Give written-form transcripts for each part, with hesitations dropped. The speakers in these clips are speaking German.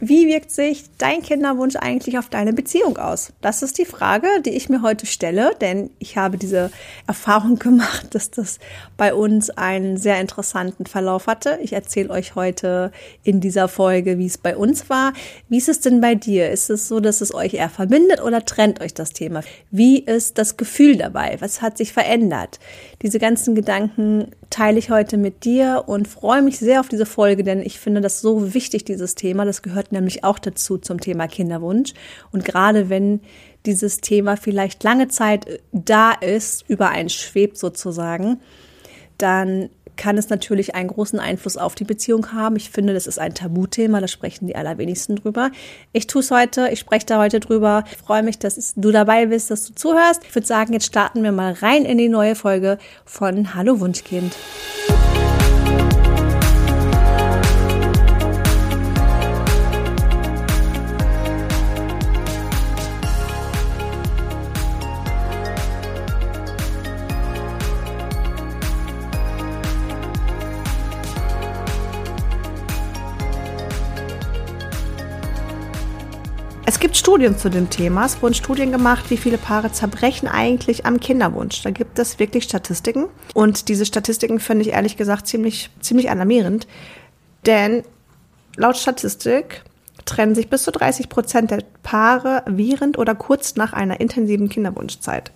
Wie wirkt sich dein Kinderwunsch eigentlich auf deine Beziehung aus? Das ist die Frage, die ich mir heute stelle, denn ich habe diese Erfahrung gemacht, dass das bei uns einen sehr interessanten Verlauf hatte. Ich erzähle euch heute in dieser Folge, wie es bei uns war. Wie ist es denn bei dir? Ist es so, dass es euch eher verbindet oder trennt euch das Thema? Wie ist das Gefühl dabei? Was hat sich verändert? Diese ganzen Gedanken teile ich heute mit dir und freue mich sehr auf diese Folge, denn ich finde das so wichtig, dieses Thema. Das gehört nämlich auch dazu zum Thema Kinderwunsch. Und gerade wenn dieses Thema vielleicht lange Zeit da ist, über einen schwebt sozusagen, dann kann es natürlich einen großen Einfluss auf die Beziehung haben. Ich finde, das ist ein Tabuthema, da sprechen die allerwenigsten drüber. Ich tue es heute, ich spreche da heute drüber. Ich freue mich, dass du dabei bist, dass du zuhörst. Ich würde sagen, jetzt starten wir mal rein in die neue Folge von Hallo Wunschkind. Es gibt Studien zu dem Thema. Es wurden Studien gemacht, wie viele Paare zerbrechen eigentlich am Kinderwunsch. Da gibt es wirklich Statistiken. Und diese Statistiken finde ich ehrlich gesagt ziemlich alarmierend. Denn laut Statistik trennen sich bis zu 30% der Paare während oder kurz nach einer intensiven Kinderwunschzeit.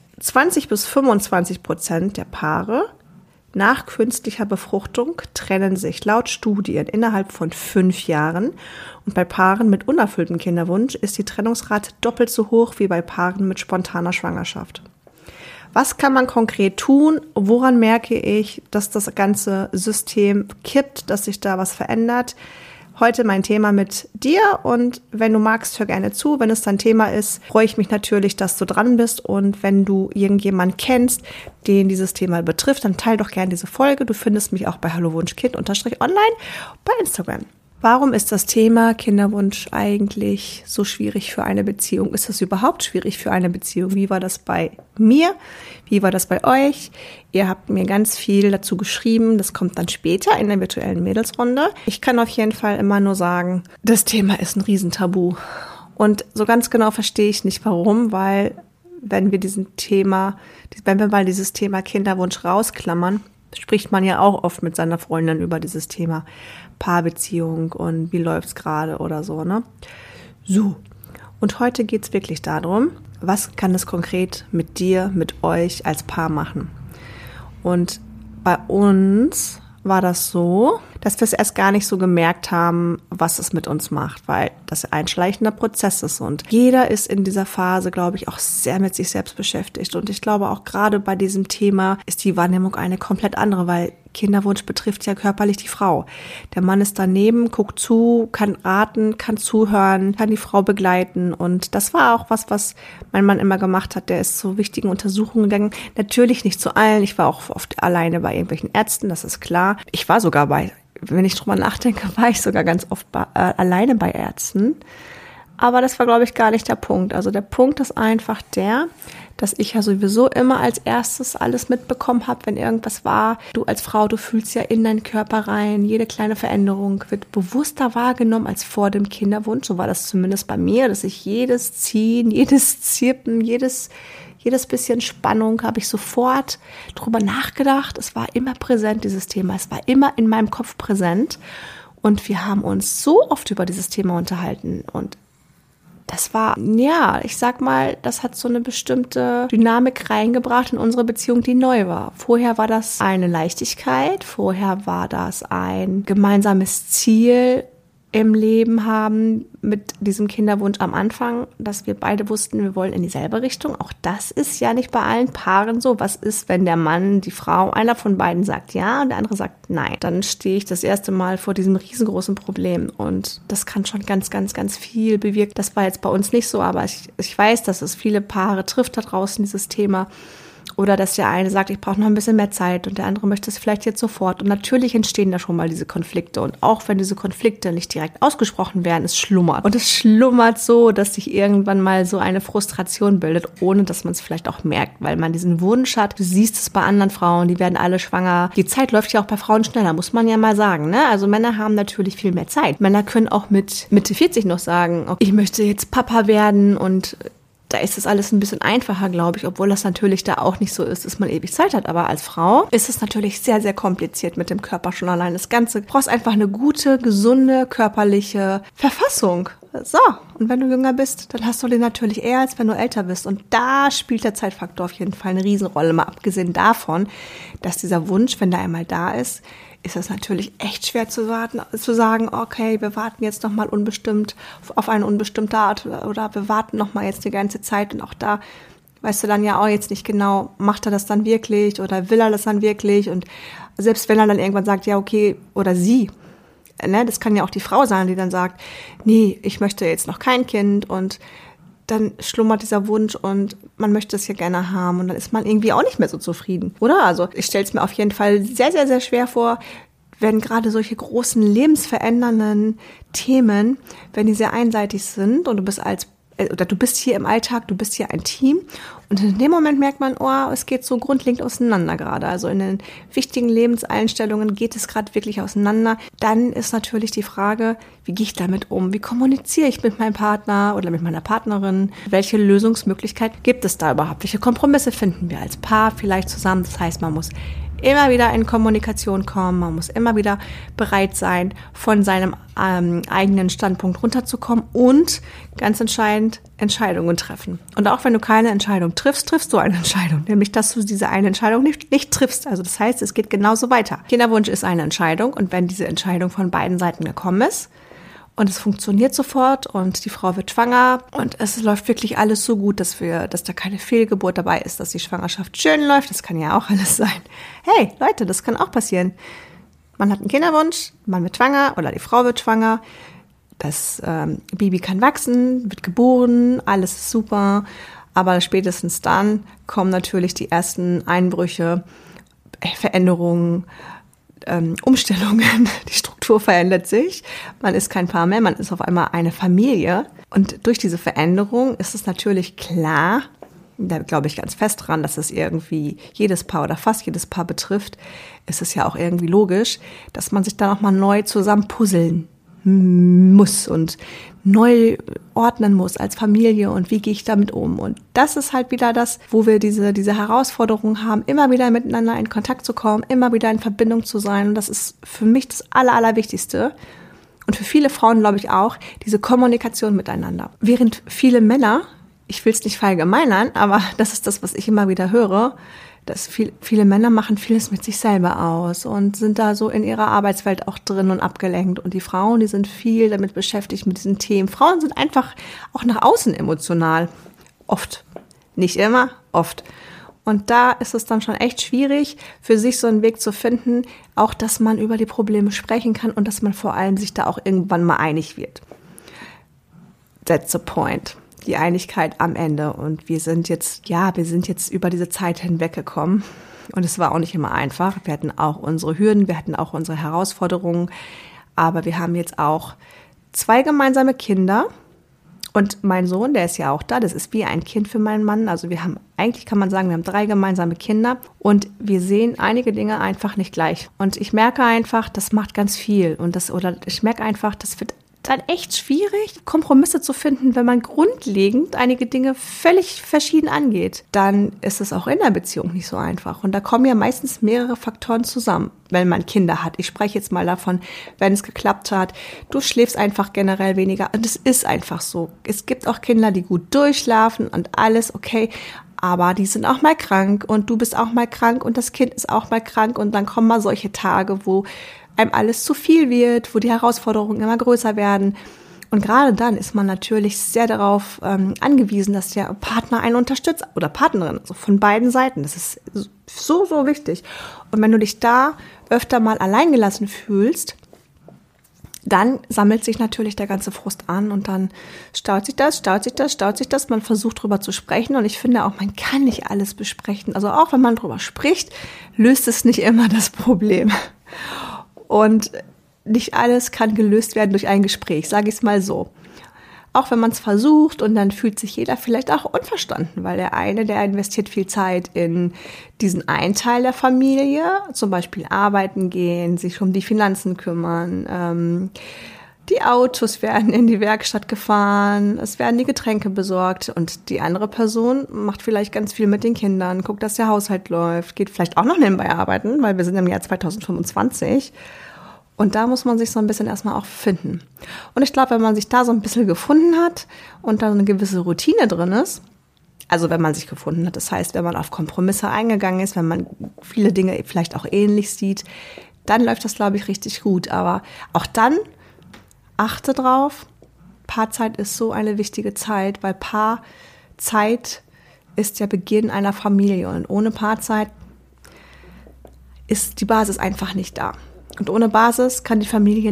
20-25% der Paare nach künstlicher Befruchtung trennen sich laut Studien innerhalb von 5 Jahren. Und bei Paaren mit unerfülltem Kinderwunsch ist die Trennungsrate doppelt so hoch wie bei Paaren mit spontaner Schwangerschaft. Was kann man konkret tun? Woran merke ich, dass das ganze System kippt, dass sich da was verändert? Heute mein Thema mit dir und wenn du magst, hör gerne zu. Wenn es dein Thema ist, freue ich mich natürlich, dass du dran bist und wenn du irgendjemanden kennst, den dieses Thema betrifft, dann teile doch gerne diese Folge. Du findest mich auch bei hallowunschkind_online bei Instagram. Warum ist das Thema Kinderwunsch eigentlich so schwierig für eine Beziehung? Ist das überhaupt schwierig für eine Beziehung? Wie war das bei mir? Wie war das bei euch? Ihr habt mir ganz viel dazu geschrieben. Das kommt dann später in der virtuellen Mädelsrunde. Ich kann auf jeden Fall immer nur sagen, das Thema ist ein Riesentabu. Und so ganz genau verstehe ich nicht warum, weil wenn wir mal dieses Thema Kinderwunsch rausklammern, spricht man ja auch oft mit seiner Freundin über dieses Thema Paarbeziehung und wie läuft's gerade oder so, ne? So, und heute geht's wirklich darum, was kann es konkret mit dir, mit euch als Paar machen? Und bei uns war das so, dass wir es erst gar nicht so gemerkt haben, was es mit uns macht, weil das ein schleichender Prozess ist und jeder ist in dieser Phase, glaube ich, auch sehr mit sich selbst beschäftigt und ich glaube auch gerade bei diesem Thema ist die Wahrnehmung eine komplett andere, weil Kinderwunsch betrifft ja körperlich die Frau. Der Mann ist daneben, guckt zu, kann raten, kann zuhören, kann die Frau begleiten und das war auch was mein Mann immer gemacht hat. Der ist zu wichtigen Untersuchungen gegangen. Natürlich nicht zu allen. Ich war auch oft alleine bei irgendwelchen Ärzten, das ist klar. Ich war sogar wenn ich drüber nachdenke, war ich sogar ganz oft alleine bei Ärzten. Aber das war, glaube ich, gar nicht der Punkt. Also der Punkt ist einfach dass ich ja sowieso immer als erstes alles mitbekommen habe, wenn irgendwas war. Du als Frau, du fühlst ja in deinen Körper rein. Jede kleine Veränderung wird bewusster wahrgenommen als vor dem Kinderwunsch. So war das zumindest bei mir, dass ich jedes Ziehen, jedes Zirpen, jedes bisschen Spannung habe ich sofort drüber nachgedacht. Es war immer präsent, dieses Thema. Es war immer in meinem Kopf präsent. Und wir haben uns so oft über dieses Thema unterhalten. Und das war, ja, ich sag mal, das hat so eine bestimmte Dynamik reingebracht in unsere Beziehung, die neu war. Vorher war das eine Leichtigkeit, vorher war das ein gemeinsames Ziel im Leben haben mit diesem Kinderwunsch am Anfang, dass wir beide wussten, wir wollen in dieselbe Richtung. Auch das ist ja nicht bei allen Paaren so. Was ist, wenn der Mann, die Frau, einer von beiden sagt ja und der andere sagt nein? Dann stehe ich das erste Mal vor diesem riesengroßen Problem und das kann schon ganz, ganz, ganz viel bewirken. Das war jetzt bei uns nicht so, aber ich weiß, dass es viele Paare trifft da draußen, dieses Thema. Oder dass der eine sagt, ich brauche noch ein bisschen mehr Zeit und der andere möchte es vielleicht jetzt sofort. Und natürlich entstehen da schon mal diese Konflikte. Und auch wenn diese Konflikte nicht direkt ausgesprochen werden, es schlummert. Und es schlummert so, dass sich irgendwann mal so eine Frustration bildet, ohne dass man es vielleicht auch merkt, weil man diesen Wunsch hat. Du siehst es bei anderen Frauen, die werden alle schwanger. Die Zeit läuft ja auch bei Frauen schneller, muss man ja mal sagen, ne? Also Männer haben natürlich viel mehr Zeit. Männer können auch mit Mitte 40 noch sagen, okay, ich möchte jetzt Papa werden und da ist das alles ein bisschen einfacher, glaube ich, obwohl das natürlich da auch nicht so ist, dass man ewig Zeit hat. Aber als Frau ist es natürlich sehr, sehr kompliziert mit dem Körper schon allein. Das Ganze, du brauchst einfach eine gute, gesunde, körperliche Verfassung. So, und wenn du jünger bist, dann hast du den natürlich eher, als wenn du älter bist. Und da spielt der Zeitfaktor auf jeden Fall eine Riesenrolle. Mal abgesehen davon, dass dieser Wunsch, wenn der einmal da ist es natürlich echt schwer zu sagen, okay, wir warten jetzt nochmal unbestimmt auf eine unbestimmte Art oder wir warten nochmal jetzt die ganze Zeit und auch da weißt du dann ja auch jetzt nicht genau, macht er das dann wirklich oder will er das dann wirklich und selbst wenn er dann irgendwann sagt, ja okay, oder sie, ne, das kann ja auch die Frau sein, die dann sagt, nee, ich möchte jetzt noch kein Kind und dann schlummert dieser Wunsch und man möchte es ja gerne haben und dann ist man irgendwie auch nicht mehr so zufrieden, oder? Also ich stelle es mir auf jeden Fall sehr, sehr, sehr schwer vor, wenn gerade solche großen lebensverändernden Themen, wenn die sehr einseitig sind und du bist hier im Alltag, du bist hier ein Team und in dem Moment merkt man, oh, es geht so grundlegend auseinander gerade. Also in den wichtigen Lebenseinstellungen geht es gerade wirklich auseinander. Dann ist natürlich die Frage, wie gehe ich damit um? Wie kommuniziere ich mit meinem Partner oder mit meiner Partnerin? Welche Lösungsmöglichkeit gibt es da überhaupt? Welche Kompromisse finden wir als Paar vielleicht zusammen? Das heißt, man muss immer wieder in Kommunikation kommen, man muss immer wieder bereit sein, von seinem eigenen Standpunkt runterzukommen und ganz entscheidend Entscheidungen treffen. Und auch wenn du keine Entscheidung triffst, triffst du eine Entscheidung, nämlich dass du diese eine Entscheidung nicht triffst. Also das heißt, es geht genauso weiter. Kinderwunsch ist eine Entscheidung und wenn diese Entscheidung von beiden Seiten gekommen ist, und es funktioniert sofort und die Frau wird schwanger und es läuft wirklich alles so gut, dass da keine Fehlgeburt dabei ist, dass die Schwangerschaft schön läuft. Das kann ja auch alles sein. Hey, Leute, das kann auch passieren. Man hat einen Kinderwunsch, man wird schwanger oder die Frau wird schwanger. Das Baby kann wachsen, wird geboren, alles ist super. Aber spätestens dann kommen natürlich die ersten Einbrüche, Veränderungen, Umstellungen, die Struktur verändert sich, man ist kein Paar mehr, man ist auf einmal eine Familie und durch diese Veränderung ist es natürlich klar, da glaube ich ganz fest dran, dass es irgendwie jedes Paar oder fast jedes Paar betrifft, ist es ja auch irgendwie logisch, dass man sich da nochmal neu zusammenpuzzeln muss und neu ordnen muss als Familie und wie gehe ich damit um. Und das ist halt wieder das, wo wir diese Herausforderung haben, immer wieder miteinander in Kontakt zu kommen, immer wieder in Verbindung zu sein. Und das ist für mich das Allerwichtigste. Und für viele Frauen, glaube ich, auch, diese Kommunikation miteinander. Während viele Männer, ich will es nicht verallgemeinern, aber das ist das, was ich immer wieder höre, dass viele Männer machen vieles mit sich selber aus und sind da so in ihrer Arbeitswelt auch drin und abgelenkt. Und die Frauen, die sind viel damit beschäftigt mit diesen Themen. Frauen sind einfach auch nach außen emotional. Oft. Nicht immer, oft. Und da ist es dann schon echt schwierig, für sich so einen Weg zu finden, auch dass man über die Probleme sprechen kann und dass man vor allem sich da auch irgendwann mal einig wird. That's the point. Die Einigkeit am Ende und wir sind jetzt über diese Zeit hinweggekommen und es war auch nicht immer einfach. Wir hatten auch unsere Hürden, wir hatten auch unsere Herausforderungen, aber wir haben jetzt auch 2 gemeinsame Kinder und mein Sohn, der ist ja auch da, das ist wie ein Kind für meinen Mann, also eigentlich kann man sagen, wir haben 3 gemeinsame Kinder und wir sehen einige Dinge einfach nicht gleich und ich merke einfach, das macht ganz viel ich merke einfach, das wird dann echt schwierig, Kompromisse zu finden, wenn man grundlegend einige Dinge völlig verschieden angeht. Dann ist es auch in der Beziehung nicht so einfach. Und da kommen ja meistens mehrere Faktoren zusammen, wenn man Kinder hat. Ich spreche jetzt mal davon, wenn es geklappt hat. Du schläfst einfach generell weniger. Und es ist einfach so. Es gibt auch Kinder, die gut durchschlafen und alles okay. Aber die sind auch mal krank und du bist auch mal krank und das Kind ist auch mal krank. Und dann kommen mal solche Tage, wo einem alles zu viel wird, wo die Herausforderungen immer größer werden. Und gerade dann ist man natürlich sehr darauf angewiesen, dass der Partner einen unterstützt oder Partnerin, also von beiden Seiten. Das ist so, so wichtig. Und wenn du dich da öfter mal alleingelassen fühlst, dann sammelt sich natürlich der ganze Frust an und dann staut sich das. Man versucht drüber zu sprechen und ich finde auch, man kann nicht alles besprechen. Also auch wenn man drüber spricht, löst es nicht immer das Problem. Und nicht alles kann gelöst werden durch ein Gespräch, sage ich es mal so. Auch wenn man es versucht und dann fühlt sich jeder vielleicht auch unverstanden, weil der eine, der investiert viel Zeit in diesen einen Teil der Familie, zum Beispiel arbeiten gehen, sich um die Finanzen kümmern, die Autos werden in die Werkstatt gefahren, es werden die Getränke besorgt und die andere Person macht vielleicht ganz viel mit den Kindern, guckt, dass der Haushalt läuft, geht vielleicht auch noch nebenbei arbeiten, weil wir sind im Jahr 2025. Und da muss man sich so ein bisschen erstmal auch finden. Und ich glaube, wenn man sich da so ein bisschen gefunden hat und da eine gewisse Routine drin ist, also wenn man sich gefunden hat, das heißt, wenn man auf Kompromisse eingegangen ist, wenn man viele Dinge vielleicht auch ähnlich sieht, dann läuft das, glaube ich, richtig gut. Aber auch dann achte drauf, Paarzeit ist so eine wichtige Zeit, weil Paarzeit ist der Beginn einer Familie. Und ohne Paarzeit ist die Basis einfach nicht da. Und ohne Basis kann die Familie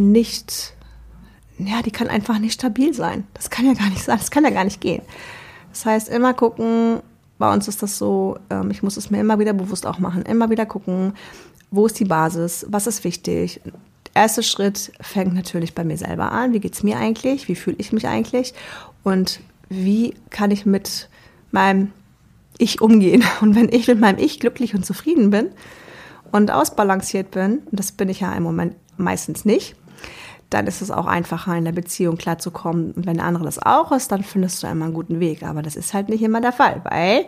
die kann einfach nicht stabil sein. Das kann ja gar nicht sein, das kann ja gar nicht gehen. Das heißt, immer gucken, bei uns ist das so, ich muss es mir immer wieder bewusst auch machen, immer wieder gucken, wo ist die Basis, was ist wichtig. Der erste Schritt fängt natürlich bei mir selber an. Wie geht's mir eigentlich? Wie fühle ich mich eigentlich? Und wie kann ich mit meinem Ich umgehen? Und wenn ich mit meinem Ich glücklich und zufrieden bin, und ausbalanciert bin, und das bin ich ja im Moment meistens nicht, dann ist es auch einfacher, in der Beziehung klarzukommen. Und wenn der andere das auch ist, dann findest du immer einen guten Weg. Aber das ist halt nicht immer der Fall, weil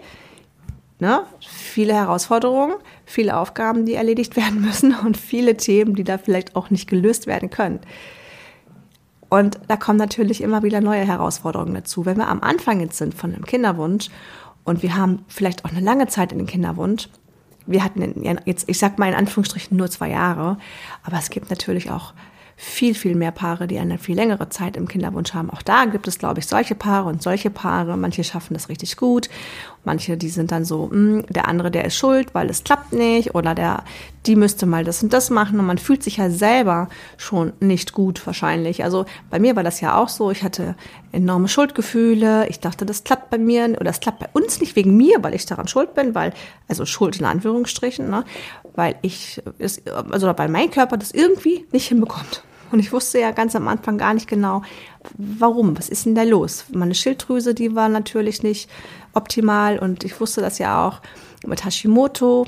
viele Herausforderungen, viele Aufgaben, die erledigt werden müssen und viele Themen, die da vielleicht auch nicht gelöst werden können. Und da kommen natürlich immer wieder neue Herausforderungen dazu. Wenn wir am Anfang jetzt sind von einem Kinderwunsch und wir haben vielleicht auch eine lange Zeit in den Kinderwunsch, wir hatten jetzt, ich sag mal in Anführungsstrichen nur 2 Jahre, aber es gibt natürlich auch viel, viel mehr Paare, die eine viel längere Zeit im Kinderwunsch haben. Auch da gibt es, glaube ich, solche Paare und solche Paare. Manche schaffen das richtig gut. Manche, die sind dann so, der andere, der ist schuld, weil es klappt nicht. Oder die müsste mal das und das machen. Und man fühlt sich ja selber schon nicht gut wahrscheinlich. Also bei mir war das ja auch so. Ich hatte enorme Schuldgefühle. Ich dachte, das klappt bei mir oder das klappt bei uns nicht wegen mir, weil ich daran schuld bin. Also Schuld in Anführungsstrichen, weil weil mein Körper das irgendwie nicht hinbekommt. Und ich wusste ja ganz am Anfang gar nicht genau, warum, was ist denn da los? Meine Schilddrüse, die war natürlich nicht optimal und ich wusste das ja auch mit Hashimoto.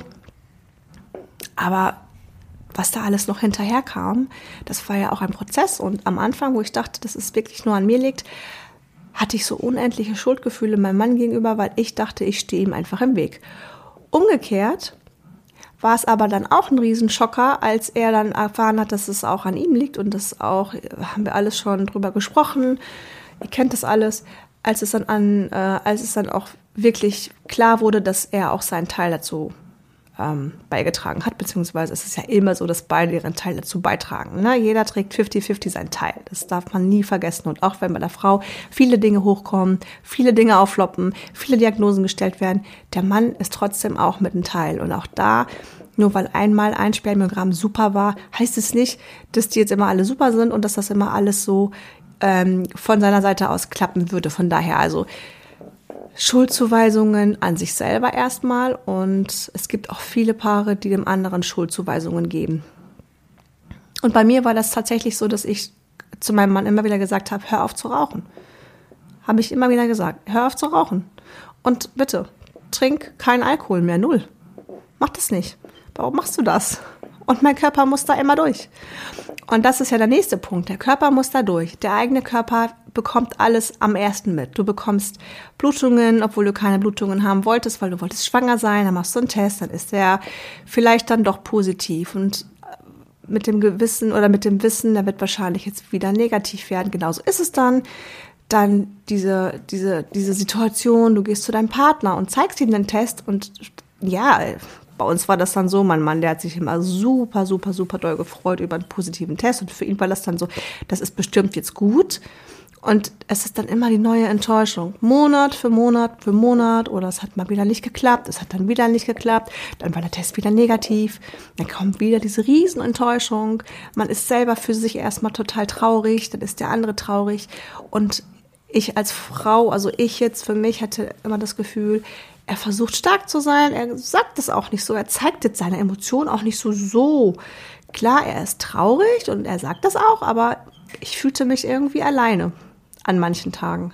Aber was da alles noch hinterher kam, das war ja auch ein Prozess. Und am Anfang, wo ich dachte, dass es wirklich nur an mir liegt, hatte ich so unendliche Schuldgefühle meinem Mann gegenüber, weil ich dachte, ich stehe ihm einfach im Weg. Umgekehrt war es aber dann auch ein Riesenschocker, als er dann erfahren hat, dass es auch an ihm liegt und das auch, haben wir alles schon drüber gesprochen, ihr kennt das alles, als es dann auch wirklich klar wurde, dass er auch seinen Teil dazu beigetragen hat, beziehungsweise es ist ja immer so, dass beide ihren Teil dazu beitragen. Ne? Jeder trägt 50-50 seinen Teil. Das darf man nie vergessen. Und auch wenn bei der Frau viele Dinge hochkommen, viele Dinge aufloppen, viele Diagnosen gestellt werden, der Mann ist trotzdem auch mit einem Teil. Und auch da, nur weil einmal ein Spermiogramm super war, heißt es nicht, dass die jetzt immer alle super sind und dass das immer alles so von seiner Seite aus klappen würde. Von daher also Schuldzuweisungen an sich selber erstmal und es gibt auch viele Paare, die dem anderen Schuldzuweisungen geben. Und bei mir war das tatsächlich so, dass ich zu meinem Mann immer wieder gesagt habe, hör auf zu rauchen. Habe ich immer wieder gesagt, hör auf zu rauchen. Und bitte, trink keinen Alkohol mehr, 0. Mach das nicht. Warum machst du das? Und mein Körper muss da immer durch. Und das ist ja der nächste Punkt. Der Körper muss da durch. Der eigene Körper bekommt alles am ersten mit. Du bekommst Blutungen, obwohl du keine Blutungen haben wolltest, weil du wolltest schwanger sein. Dann machst du einen Test, dann ist der vielleicht dann doch positiv. Und mit dem Gewissen oder mit dem Wissen, der wird wahrscheinlich jetzt wieder negativ werden. Genauso ist es dann. Dann diese Situation, du gehst zu deinem Partner und zeigst ihm den Test und ja, bei uns war das dann so, mein Mann, der hat sich immer super, super, super doll gefreut über einen positiven Test und für ihn war das dann so, das ist bestimmt jetzt gut Und es ist dann immer die neue Enttäuschung. Monat für Monat für Monat. Oder es hat mal wieder nicht geklappt. Es hat dann wieder nicht geklappt. Dann war der Test wieder negativ. Dann kommt wieder diese Riesenenttäuschung. Man ist selber für sich erstmal total traurig. Dann ist der andere traurig. Und ich als Frau, also ich jetzt für mich, hatte immer das Gefühl, er versucht stark zu sein. Er sagt es auch nicht so. Er zeigt jetzt seine Emotionen auch nicht so. Klar, er ist traurig und er sagt das auch. Aber ich fühlte mich irgendwie alleine. An manchen Tagen.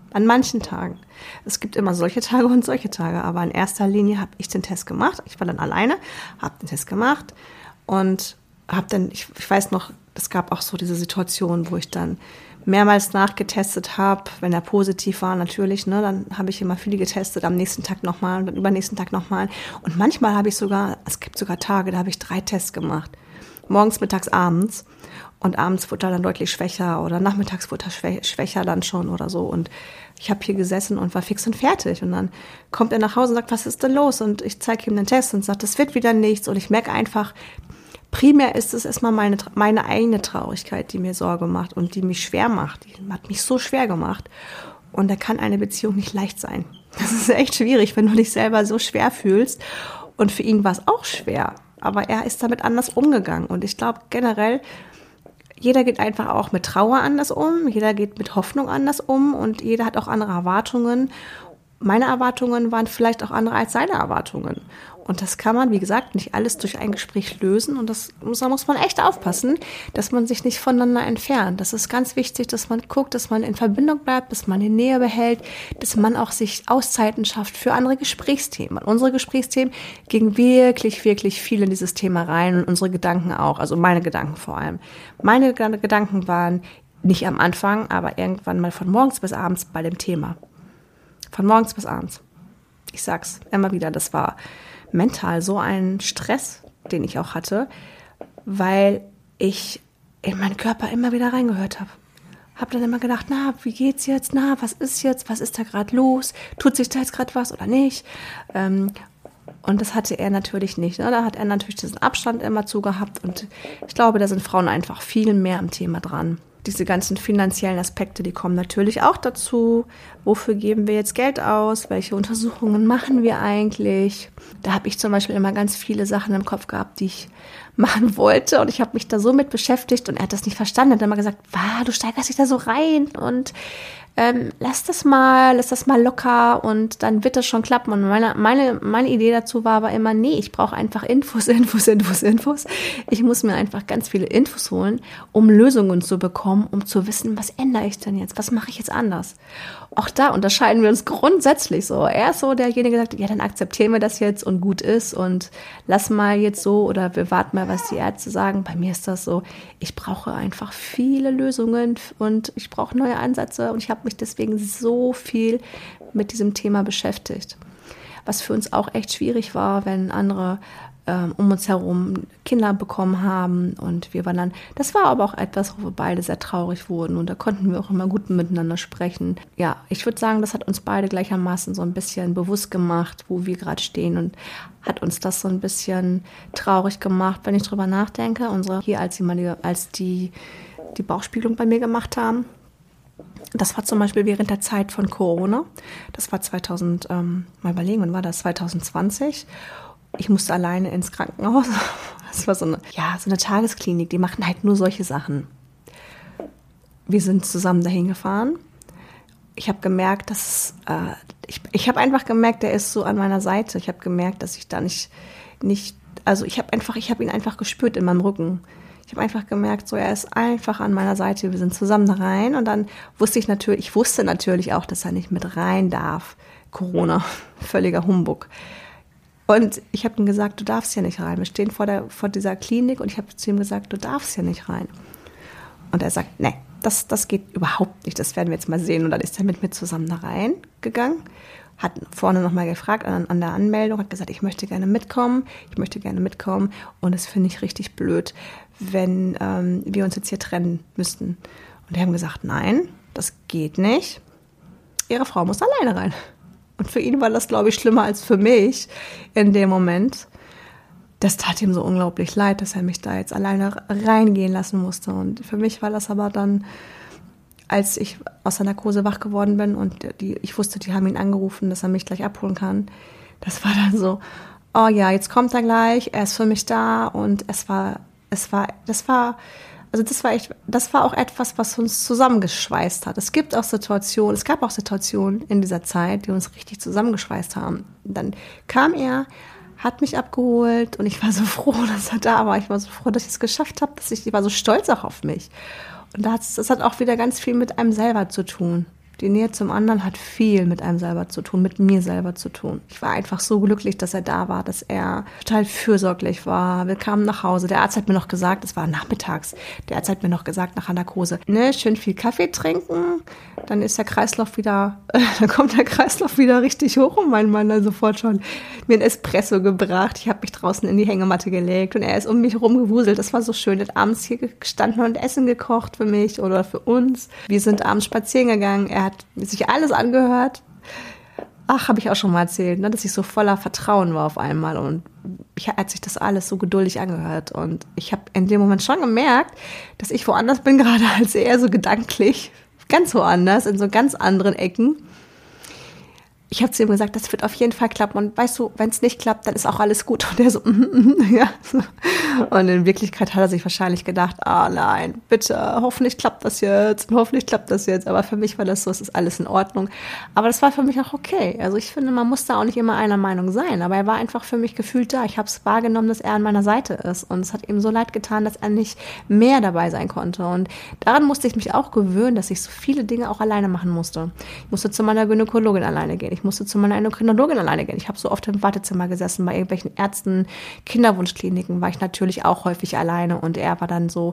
Es gibt immer solche Tage und solche Tage. Aber in erster Linie habe ich den Test gemacht. Ich war dann alleine, habe den Test gemacht und habe dann, ich weiß noch, es gab auch so diese Situation, wo ich dann mehrmals nachgetestet habe, wenn er positiv war natürlich, ne, dann habe ich immer viele getestet, am nächsten Tag nochmal und dann übernächsten Tag nochmal. Und manchmal habe ich sogar, es gibt sogar Tage, da habe ich 3 Tests gemacht. Morgens, mittags, abends. Und abends wurde er dann deutlich schwächer oder nachmittags wurde er schwächer dann schon oder so. Und ich habe hier gesessen und war fix und fertig. Und dann kommt er nach Hause und sagt, was ist denn los? Und ich zeige ihm den Test und sage, das wird wieder nichts. Und ich merke einfach, primär ist es erstmal meine eigene Traurigkeit, die mir Sorge macht und die mich schwer macht. Die hat mich so schwer gemacht. Und da kann eine Beziehung nicht leicht sein. Das ist echt schwierig, wenn du dich selber so schwer fühlst. Und für ihn war es auch schwer. Aber er ist damit anders umgegangen. Und ich glaube generell, jeder geht einfach auch mit Trauer anders um, jeder geht mit Hoffnung anders um und jeder hat auch andere Erwartungen. Meine Erwartungen waren vielleicht auch andere als seine Erwartungen. Und das kann man, wie gesagt, nicht alles durch ein Gespräch lösen. Und da muss man echt aufpassen, dass man sich nicht voneinander entfernt. Das ist ganz wichtig, dass man guckt, dass man in Verbindung bleibt, dass man die Nähe behält, dass man auch sich Auszeiten schafft für andere Gesprächsthemen. Unsere Gesprächsthemen gingen wirklich, wirklich viel in dieses Thema rein und unsere Gedanken auch, also meine Gedanken vor allem. Meine Gedanken waren nicht am Anfang, aber irgendwann mal von morgens bis abends bei dem Thema. Von morgens bis abends. Ich sag's immer wieder, das war mental so ein Stress, den ich auch hatte, weil ich in meinen Körper immer wieder reingehört habe. Habe dann immer gedacht, na, wie geht's jetzt? Na, was ist jetzt? Was ist da gerade los? Tut sich da jetzt gerade was oder nicht? Und das hatte er natürlich nicht. Ne? Da hat er natürlich diesen Abstand immer zu gehabt. Und ich glaube, da sind Frauen einfach viel mehr am Thema dran. Diese ganzen finanziellen Aspekte, die kommen natürlich auch dazu. Wofür geben wir jetzt Geld aus? Welche Untersuchungen machen wir eigentlich? Da habe ich zum Beispiel immer ganz viele Sachen im Kopf gehabt, die ich machen wollte. Und ich habe mich da so mit beschäftigt und er hat das nicht verstanden. Er hat immer gesagt, du steigerst dich da so rein und lass das mal locker und dann wird das schon klappen. Und meine Idee dazu war aber immer, nee, ich brauche einfach Infos. Ich muss mir einfach ganz viele Infos holen, um Lösungen zu bekommen, um zu wissen, was ändere ich denn jetzt? Was mache ich jetzt anders? Auch da unterscheiden wir uns grundsätzlich so. Er ist so derjenige, der sagt, ja, dann akzeptieren wir das jetzt und gut ist und lass mal jetzt so oder wir warten mal, was die Ärzte sagen. Bei mir ist das so, ich brauche einfach viele Lösungen und ich brauche neue Ansätze und ich habe mich deswegen so viel mit diesem Thema beschäftigt. Was für uns auch echt schwierig war, wenn andere um uns herum Kinder bekommen haben und wir waren dann, das war aber auch etwas, wo wir beide sehr traurig wurden und da konnten wir auch immer gut miteinander sprechen. Ja, ich würde sagen, das hat uns beide gleichermaßen so ein bisschen bewusst gemacht, wo wir gerade stehen und hat uns das so ein bisschen traurig gemacht, wenn ich drüber nachdenke. Als die Bauchspiegelung bei mir gemacht haben. Das war zum Beispiel während der Zeit von Corona. Das war 2020. Ich musste alleine ins Krankenhaus. Das war so eine Tagesklinik. Die machen halt nur solche Sachen. Wir sind zusammen dahin gefahren. Ich habe gemerkt, ich habe einfach gemerkt, der ist so an meiner Seite. Ich habe gemerkt, dass ich da nicht, also ich habe ihn einfach gespürt in meinem Rücken. Ich habe einfach gemerkt, so er ist einfach an meiner Seite. Wir sind zusammen da rein und dann wusste natürlich auch, dass er nicht mit rein darf. Corona, völliger Humbug. Und ich habe ihm gesagt, du darfst hier nicht rein. Wir stehen vor dieser Klinik und ich habe zu ihm gesagt, du darfst hier nicht rein. Und er sagt, nee, das geht überhaupt nicht, das werden wir jetzt mal sehen. Und dann ist er mit mir zusammen da reingegangen, hat vorne nochmal gefragt an der Anmeldung, hat gesagt, ich möchte gerne mitkommen. Und das finde ich richtig blöd, wenn wir uns jetzt hier trennen müssten. Und die haben gesagt, nein, das geht nicht. Ihre Frau muss alleine rein. Und für ihn war das, glaube ich, schlimmer als für mich in dem Moment. Das tat ihm so unglaublich leid, dass er mich da jetzt alleine reingehen lassen musste. Und für mich war das aber dann als ich aus der Narkose wach geworden bin und ich wusste, die haben ihn angerufen, dass er mich gleich abholen kann. Das war dann so, oh ja, jetzt kommt er gleich, er ist für mich da und das war auch etwas, was uns zusammengeschweißt hat. Es gab auch Situationen in dieser Zeit, die uns richtig zusammengeschweißt haben. Dann kam er, hat mich abgeholt und ich war so froh, dass er da war. Ich war so froh, dass ich es geschafft habe, ich war so stolz auch auf mich. Und das hat auch wieder ganz viel mit einem selber zu tun. Die Nähe zum anderen hat viel mit einem selber zu tun, mit mir selber zu tun. Ich war einfach so glücklich, dass er da war, dass er total fürsorglich war. Wir kamen nach Hause. Der Arzt hat mir noch gesagt, es war nachmittags, der Arzt hat mir noch gesagt nach der Narkose, ne, schön viel Kaffee trinken, dann ist dann kommt der Kreislauf wieder richtig hoch und mein Mann dann sofort schon mir ein Espresso gebracht. Ich habe mich draußen in die Hängematte gelegt und er ist um mich rumgewuselt. Das war so schön. Er hat abends hier gestanden und Essen gekocht für mich oder für uns. Wir sind abends spazieren gegangen. Er hat sich alles angehört. Ach, habe ich auch schon mal erzählt, ne, dass ich so voller Vertrauen war auf einmal und er hat sich das alles so geduldig angehört und ich habe in dem Moment schon gemerkt, dass ich woanders bin gerade als er, so gedanklich, ganz woanders, in so ganz anderen Ecken. Ich habe zu ihm gesagt, das wird auf jeden Fall klappen. Und weißt du, wenn es nicht klappt, dann ist auch alles gut. Und er so, ja. Und in Wirklichkeit hat er sich wahrscheinlich gedacht, nein, bitte, hoffentlich klappt das jetzt. Aber für mich war das so, es ist alles in Ordnung. Aber das war für mich auch okay. Also ich finde, man muss da auch nicht immer einer Meinung sein. Aber er war einfach für mich gefühlt da. Ich habe es wahrgenommen, dass er an meiner Seite ist. Und es hat ihm so leid getan, dass er nicht mehr dabei sein konnte. Und daran musste ich mich auch gewöhnen, dass ich so viele Dinge auch alleine machen musste. Ich musste zu meiner Gynäkologin alleine gehen. Ich musste zu meiner Endokrinologin alleine gehen. Ich habe so oft im Wartezimmer gesessen, bei irgendwelchen Ärzten, Kinderwunschkliniken war ich natürlich auch häufig alleine und er war dann so,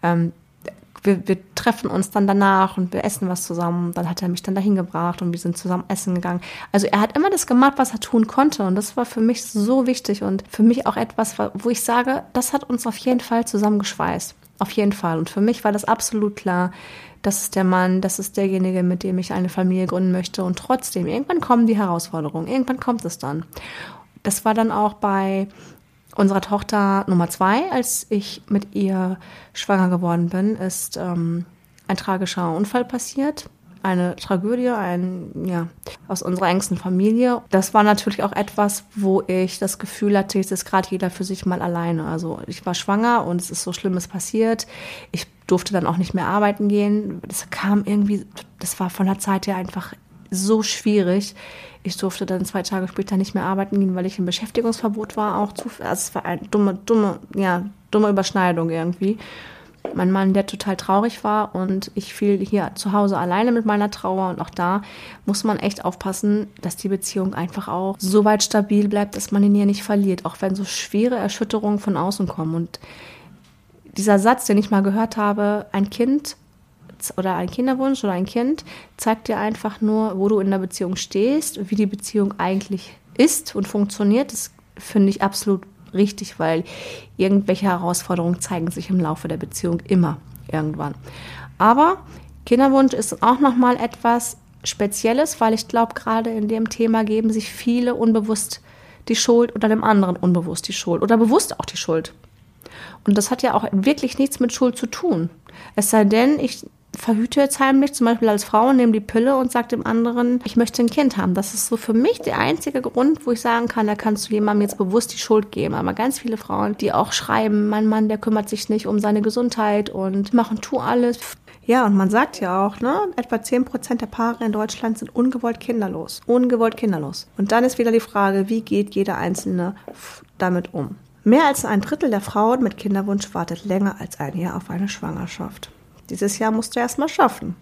wir treffen uns dann danach und wir essen was zusammen. Dann hat er mich dann dahin gebracht und wir sind zusammen essen gegangen. Also er hat immer das gemacht, was er tun konnte und das war für mich so wichtig und für mich auch etwas, wo ich sage, das hat uns auf jeden Fall zusammengeschweißt. Auf jeden Fall. Und für mich war das absolut klar, das ist der Mann, das ist derjenige, mit dem ich eine Familie gründen möchte. Und trotzdem, irgendwann kommen die Herausforderungen, irgendwann kommt es dann. Das war dann auch bei unserer Tochter Nummer 2, als ich mit ihr schwanger geworden bin, ist ein tragischer Unfall passiert. Eine Tragödie, aus unserer engsten Familie. Das war natürlich auch etwas, wo ich das Gefühl hatte, jetzt ist gerade jeder für sich mal alleine. Also ich war schwanger und es ist so Schlimmes passiert. Ich durfte dann auch nicht mehr arbeiten gehen. Das war von der Zeit her einfach so schwierig. Ich durfte dann 2 Tage später nicht mehr arbeiten gehen, weil ich im Beschäftigungsverbot war. Es war eine dumme Überschneidung irgendwie. Mein Mann, der total traurig war und ich fiel hier zu Hause alleine mit meiner Trauer und auch da muss man echt aufpassen, dass die Beziehung einfach auch so weit stabil bleibt, dass man ihn hier nicht verliert, auch wenn so schwere Erschütterungen von außen kommen. Und dieser Satz, den ich mal gehört habe, ein Kind oder ein Kinderwunsch oder ein Kind zeigt dir einfach nur, wo du in der Beziehung stehst, wie die Beziehung eigentlich ist und funktioniert. Das finde ich absolut richtig, weil irgendwelche Herausforderungen zeigen sich im Laufe der Beziehung immer irgendwann. Aber Kinderwunsch ist auch nochmal etwas Spezielles, weil ich glaube, gerade in dem Thema geben sich viele unbewusst die Schuld oder dem anderen unbewusst die Schuld oder bewusst auch die Schuld. Und das hat ja auch wirklich nichts mit Schuld zu tun. Es sei denn, ich verhüte jetzt heimlich, zum Beispiel als Frau, nehme die Pille und sage dem anderen, ich möchte ein Kind haben. Das ist so für mich der einzige Grund, wo ich sagen kann, da kannst du jemandem jetzt bewusst die Schuld geben. Aber ganz viele Frauen, die auch schreiben, mein Mann, der kümmert sich nicht um seine Gesundheit und tu alles. Ja, und man sagt ja auch, etwa 10% der Paare in Deutschland sind ungewollt kinderlos. Ungewollt kinderlos. Und dann ist wieder die Frage, wie geht jeder Einzelne damit um? Mehr als 1/3 der Frauen mit Kinderwunsch wartet länger als ein Jahr auf eine Schwangerschaft. Dieses Jahr musst du erst mal schaffen.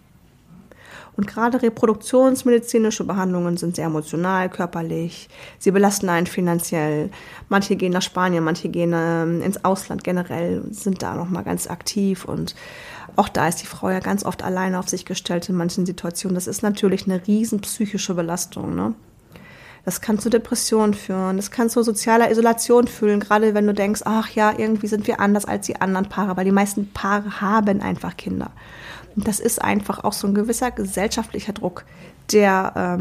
Und gerade reproduktionsmedizinische Behandlungen sind sehr emotional, körperlich. Sie belasten einen finanziell. Manche gehen nach Spanien, manche gehen ins Ausland generell, sind da nochmal ganz aktiv. Und auch da ist die Frau ja ganz oft alleine auf sich gestellt in manchen Situationen. Das ist natürlich eine riesen psychische Belastung, ne? Das kann zu Depressionen führen, das kann zu sozialer Isolation führen, gerade wenn du denkst, ach ja, irgendwie sind wir anders als die anderen Paare, weil die meisten Paare haben einfach Kinder. Und das ist einfach auch so ein gewisser gesellschaftlicher Druck, der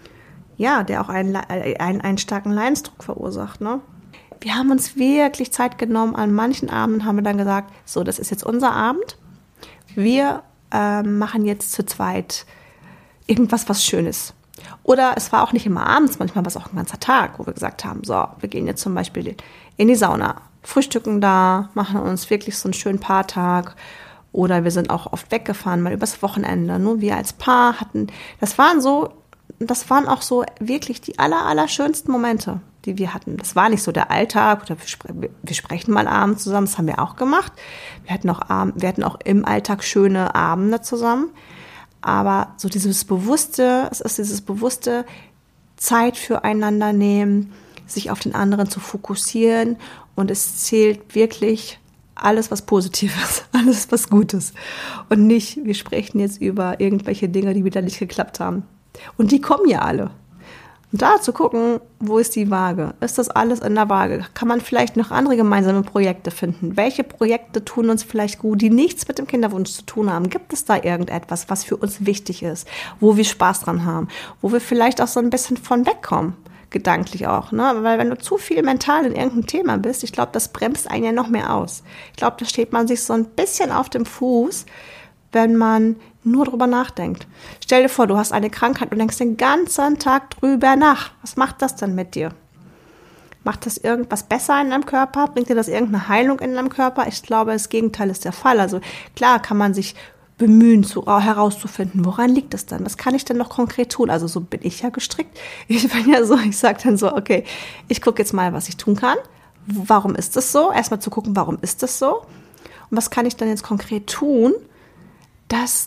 auch einen starken Leidensdruck verursacht, ne? Wir haben uns wirklich Zeit genommen, an manchen Abenden haben wir dann gesagt, so, das ist jetzt unser Abend, wir machen jetzt zu zweit irgendwas, was Schönes. Oder es war auch nicht immer abends, manchmal war es auch ein ganzer Tag, wo wir gesagt haben, so, wir gehen jetzt zum Beispiel in die Sauna, frühstücken da, machen uns wirklich so einen schönen Paartag. Oder wir sind auch oft weggefahren, mal übers Wochenende. Nur wir als Paar hatten, das waren auch so wirklich die allerschönsten Momente, die wir hatten. Das war nicht so der Alltag oder wir sprechen mal abends zusammen, das haben wir auch gemacht. Wir hatten auch im Alltag schöne Abende zusammen. Aber so es ist dieses bewusste Zeit füreinander nehmen, sich auf den anderen zu fokussieren und es zählt wirklich alles, was positiv ist, alles, was gut ist. Und nicht, wir sprechen jetzt über irgendwelche Dinge, die wieder nicht geklappt haben. Und die kommen ja alle. Und da zu gucken, wo ist die Waage? Ist das alles in der Waage? Kann man vielleicht noch andere gemeinsame Projekte finden? Welche Projekte tun uns vielleicht gut, die nichts mit dem Kinderwunsch zu tun haben? Gibt es da irgendetwas, was für uns wichtig ist, wo wir Spaß dran haben, wo wir vielleicht auch so ein bisschen von wegkommen? Gedanklich auch, ne? Weil wenn du zu viel mental in irgendeinem Thema bist, ich glaube, das bremst einen ja noch mehr aus. Ich glaube, da steht man sich so ein bisschen auf dem Fuß, wenn man nur drüber nachdenkt. Stell dir vor, du hast eine Krankheit und denkst den ganzen Tag drüber nach. Was macht das denn mit dir? Macht das irgendwas besser in deinem Körper? Bringt dir das irgendeine Heilung in deinem Körper? Ich glaube, das Gegenteil ist der Fall. Also klar kann man sich bemühen, herauszufinden, woran liegt es denn? Was kann ich denn noch konkret tun? Also so bin ich ja gestrickt. Ich sage dann so, okay, ich gucke jetzt mal, was ich tun kann. Warum ist das so? Erstmal zu gucken, warum ist das so? Und was kann ich dann jetzt konkret tun, dass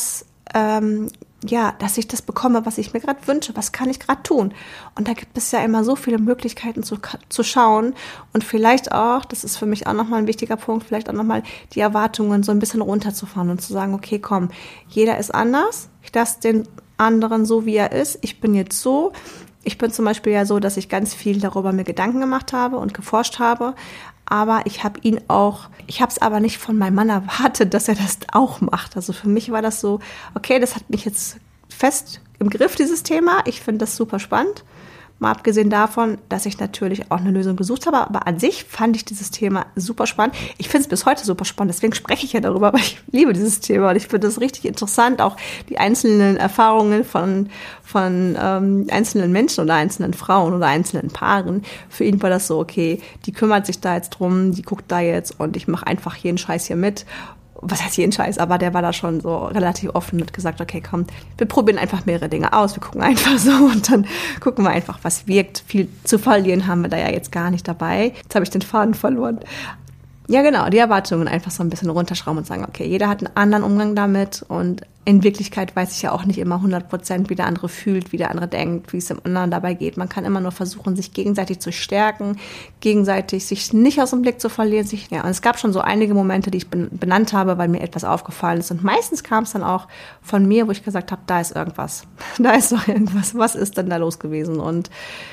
ich das bekomme, was ich mir gerade wünsche. Was kann ich gerade tun? Und da gibt es ja immer so viele Möglichkeiten zu schauen und vielleicht auch, das ist für mich auch nochmal ein wichtiger Punkt, vielleicht auch nochmal die Erwartungen so ein bisschen runterzufahren und zu sagen, okay, komm, jeder ist anders. Ich lasse den anderen so, wie er ist. Ich bin jetzt so. Ich bin zum Beispiel ja so, dass ich ganz viel darüber mir Gedanken gemacht habe und geforscht habe. Aber ich habe es aber nicht von meinem Mann erwartet, dass er das auch macht. Also für mich war das so, okay, das hat mich jetzt fest im Griff, dieses Thema. Ich finde das super spannend. Mal abgesehen davon, dass ich natürlich auch eine Lösung gesucht habe, aber an sich fand ich dieses Thema super spannend. Ich finde es bis heute super spannend, deswegen spreche ich ja darüber, weil ich liebe dieses Thema und ich finde das richtig interessant, auch die einzelnen Erfahrungen von einzelnen Menschen oder einzelnen Frauen oder einzelnen Paaren. Für ihn war das so, okay, die kümmert sich da jetzt drum, die guckt da jetzt und ich mache einfach jeden Scheiß hier mit. Was heißt jeden Scheiß, aber der war da schon so relativ offen und hat gesagt, okay, komm, wir probieren einfach mehrere Dinge aus, wir gucken einfach so und dann gucken wir einfach, was wirkt. Viel zu verlieren haben wir da ja jetzt gar nicht dabei. Jetzt habe ich den Faden verloren. Ja, genau, die Erwartungen einfach so ein bisschen runterschrauben und sagen, okay, jeder hat einen anderen Umgang damit und in Wirklichkeit weiß ich ja auch nicht immer 100%, wie der andere fühlt, wie der andere denkt, wie es dem anderen dabei geht. Man kann immer nur versuchen, sich gegenseitig zu stärken, gegenseitig sich nicht aus dem Blick zu verlieren. Und es gab schon so einige Momente, die ich benannt habe, weil mir etwas aufgefallen ist. Und meistens kam es dann auch von mir, wo ich gesagt habe, da ist irgendwas. Da ist doch irgendwas. Was ist denn da los gewesen? Und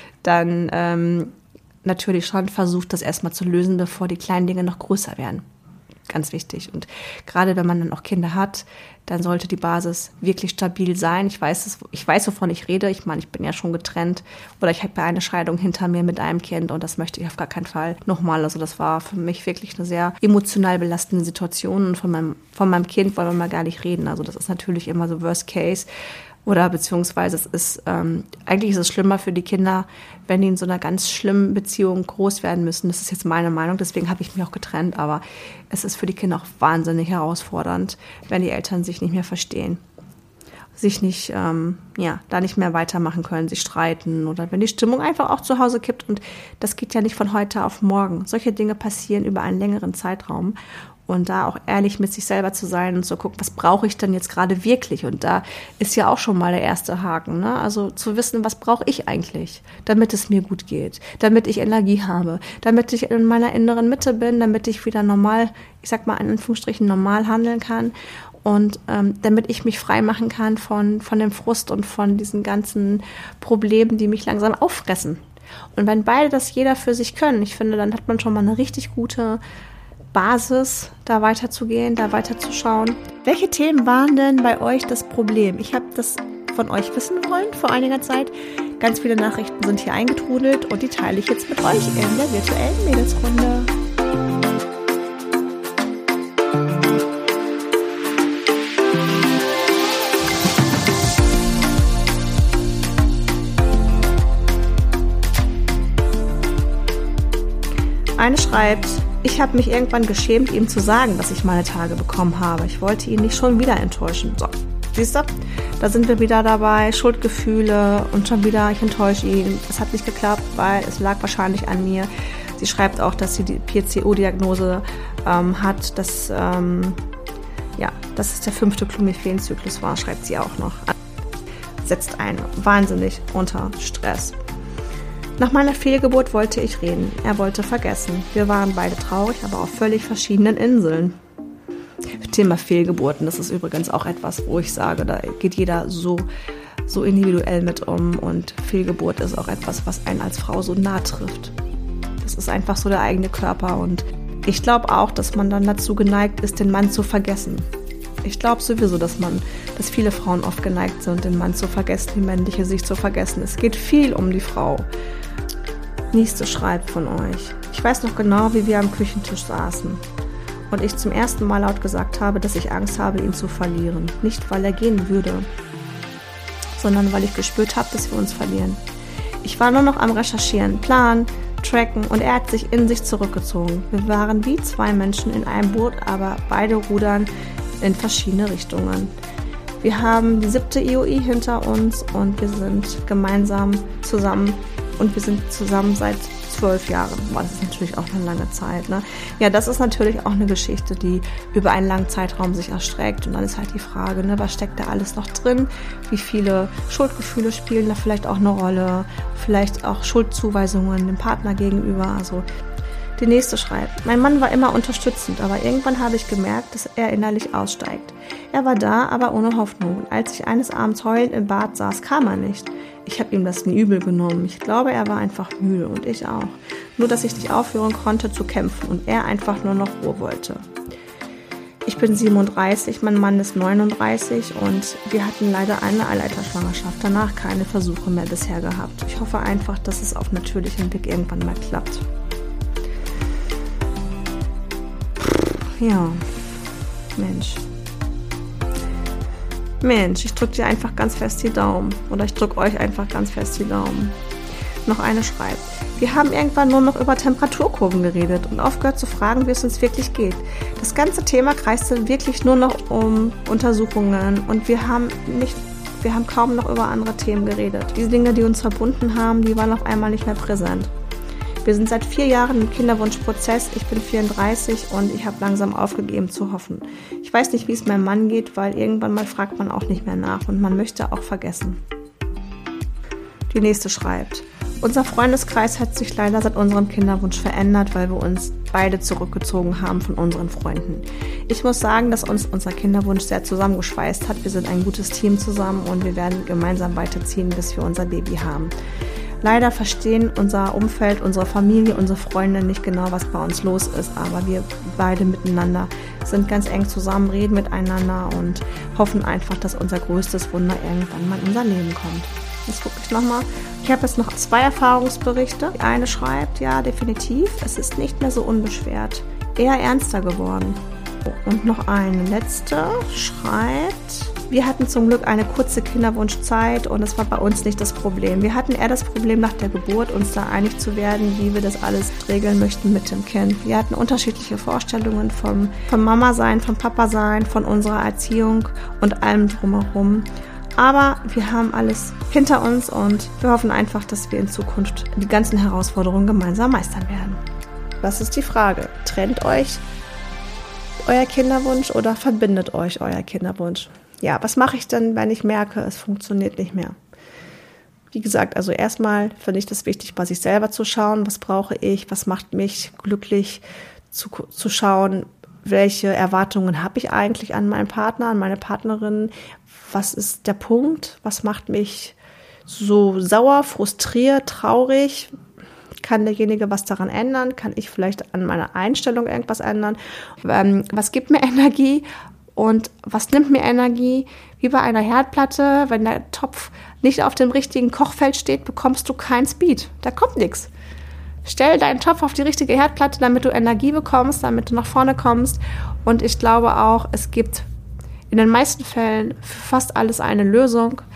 dann natürlich schon versucht, das erstmal zu lösen, bevor die kleinen Dinge noch größer werden. Ganz wichtig. Und gerade wenn man dann auch Kinder hat, dann sollte die Basis wirklich stabil sein. Ich weiß, wovon ich rede. Ich meine, ich bin ja schon getrennt oder ich habe eine Scheidung hinter mir mit einem Kind und das möchte ich auf gar keinen Fall nochmal. Also das war für mich wirklich eine sehr emotional belastende Situation und von meinem Kind wollen wir mal gar nicht reden. Also das ist natürlich immer so Worst Case. Oder beziehungsweise eigentlich ist es schlimmer für die Kinder, wenn die in so einer ganz schlimmen Beziehung groß werden müssen. Das ist jetzt meine Meinung, deswegen habe ich mich auch getrennt. Aber es ist für die Kinder auch wahnsinnig herausfordernd, wenn die Eltern sich nicht mehr verstehen, sich nicht, da nicht mehr weitermachen können, sich streiten oder wenn die Stimmung einfach auch zu Hause kippt. Und das geht ja nicht von heute auf morgen. Solche Dinge passieren über einen längeren Zeitraum. Und da auch ehrlich mit sich selber zu sein und zu gucken, was brauche ich denn jetzt gerade wirklich? Und da ist ja auch schon mal der erste Haken, ne? Also zu wissen, was brauche ich eigentlich, damit es mir gut geht, damit ich Energie habe, damit ich in meiner inneren Mitte bin, damit ich wieder normal, ich sag mal in Anführungsstrichen normal handeln kann und damit ich mich frei machen kann von dem Frust und von diesen ganzen Problemen, die mich langsam auffressen. Und wenn beide das jeder für sich können, ich finde, dann hat man schon mal eine richtig gute Basis, da weiterzugehen, da weiterzuschauen. Welche Themen waren denn bei euch das Problem? Ich habe das von euch wissen wollen vor einiger Zeit. Ganz viele Nachrichten sind hier eingetrudelt und die teile ich jetzt mit euch in der virtuellen Mädelsrunde. Eine schreibt, ich habe mich irgendwann geschämt, ihm zu sagen, dass ich meine Tage bekommen habe. Ich wollte ihn nicht schon wieder enttäuschen. So, siehst du? Da sind wir wieder dabei, Schuldgefühle und schon wieder, ich enttäusche ihn. Es hat nicht geklappt, weil es lag wahrscheinlich an mir. Sie schreibt auch, dass sie die PCO-Diagnose hat, dass es der 5. Clomiphen-Zyklus war, schreibt sie auch noch. Setzt einen wahnsinnig unter Stress. Nach meiner Fehlgeburt wollte ich reden. Er wollte vergessen. Wir waren beide traurig, aber auf völlig verschiedenen Inseln. Thema Fehlgeburten, das ist übrigens auch etwas, wo ich sage, da geht jeder so individuell mit um und Fehlgeburt ist auch etwas, was einen als Frau so nah trifft. Das ist einfach so der eigene Körper und ich glaube auch, dass man dann dazu geneigt ist, den Mann zu vergessen. Ich glaube sowieso, dass viele Frauen oft geneigt sind, den Mann zu vergessen, die männliche Sicht zu vergessen. Es geht viel um die Frau. Nächste schreibt von euch. Ich weiß noch genau, wie wir am Küchentisch saßen und ich zum ersten Mal laut gesagt habe, dass ich Angst habe, ihn zu verlieren. Nicht, weil er gehen würde, sondern weil ich gespürt habe, dass wir uns verlieren. Ich war nur noch am Recherchieren, Planen, Tracken und er hat sich in sich zurückgezogen. Wir waren wie zwei Menschen in einem Boot, aber beide rudern in verschiedene Richtungen. Wir haben die 7. IOI hinter uns und wir sind gemeinsam zusammen und wir sind zusammen seit 12 Jahren. Boah, das ist natürlich auch eine lange Zeit, ne? Ja, das ist natürlich auch eine Geschichte, die über einen langen Zeitraum sich erstreckt und dann ist halt die Frage, ne, was steckt da alles noch drin? Wie viele Schuldgefühle spielen da vielleicht auch eine Rolle? Vielleicht auch Schuldzuweisungen dem Partner gegenüber, also die nächste schreibt, mein Mann war immer unterstützend, aber irgendwann habe ich gemerkt, dass er innerlich aussteigt. Er war da, aber ohne Hoffnung. Als ich eines Abends heulend im Bad saß, kam er nicht. Ich habe ihm das nie übel genommen. Ich glaube, er war einfach müde und ich auch. Nur, dass ich nicht aufhören konnte zu kämpfen und er einfach nur noch Ruhe wollte. Ich bin 37, mein Mann ist 39 und wir hatten leider eine Eileiterschwangerschaft. Danach keine Versuche mehr bisher gehabt. Ich hoffe einfach, dass es auf natürlichem Weg irgendwann mal klappt. Ja, Mensch, ich drücke dir einfach ganz fest die Daumen. Oder ich drücke euch einfach ganz fest die Daumen. Noch eine schreibt. Wir haben irgendwann nur noch über Temperaturkurven geredet und aufgehört zu fragen, wie es uns wirklich geht. Das ganze Thema kreiste wirklich nur noch um Untersuchungen und wir haben kaum noch über andere Themen geredet. Diese Dinge, die uns verbunden haben, die waren auf einmal nicht mehr präsent. Wir sind seit 4 Jahren im Kinderwunschprozess. Ich bin 34 und ich habe langsam aufgegeben zu hoffen. Ich weiß nicht, wie es meinem Mann geht, weil irgendwann mal fragt man auch nicht mehr nach und man möchte auch vergessen. Die nächste schreibt, unser Freundeskreis hat sich leider seit unserem Kinderwunsch verändert, weil wir uns beide zurückgezogen haben von unseren Freunden. Ich muss sagen, dass uns unser Kinderwunsch sehr zusammengeschweißt hat. Wir sind ein gutes Team zusammen und wir werden gemeinsam weiterziehen, bis wir unser Baby haben. Leider verstehen unser Umfeld, unsere Familie, unsere Freunde nicht genau, was bei uns los ist, aber wir beide miteinander sind ganz eng zusammen, reden miteinander und hoffen einfach, dass unser größtes Wunder irgendwann mal in unser Leben kommt. Jetzt gucke ich nochmal. Ich habe jetzt noch 2 Erfahrungsberichte. Die eine schreibt, ja, definitiv, es ist nicht mehr so unbeschwert, eher ernster geworden. Und noch eine letzte schreibt, wir hatten zum Glück eine kurze Kinderwunschzeit und es war bei uns nicht das Problem. Wir hatten eher das Problem nach der Geburt, uns da einig zu werden, wie wir das alles regeln möchten mit dem Kind. Wir hatten unterschiedliche Vorstellungen vom Mama-Sein, vom Papa-Sein, von unserer Erziehung und allem drumherum. Aber wir haben alles hinter uns und wir hoffen einfach, dass wir in Zukunft die ganzen Herausforderungen gemeinsam meistern werden. Das ist die Frage. Trennt euch euer Kinderwunsch oder verbindet euch euer Kinderwunsch? Ja, was mache ich denn, wenn ich merke, es funktioniert nicht mehr? Wie gesagt, also erstmal finde ich das wichtig, bei sich selber zu schauen, was brauche ich, was macht mich glücklich, zu schauen, welche Erwartungen habe ich eigentlich an meinen Partner, an meine Partnerin, was ist der Punkt, was macht mich so sauer, frustriert, traurig, kann derjenige was daran ändern, kann ich vielleicht an meiner Einstellung irgendwas ändern, was gibt mir Energie und was nimmt mir Energie, wie bei einer Herdplatte, wenn der Topf nicht auf dem richtigen Kochfeld steht, bekommst du kein Speed, da kommt nichts. Stell deinen Topf auf die richtige Herdplatte, damit du Energie bekommst, damit du nach vorne kommst. Und ich glaube auch, es gibt in den meisten Fällen für fast alles eine Lösung.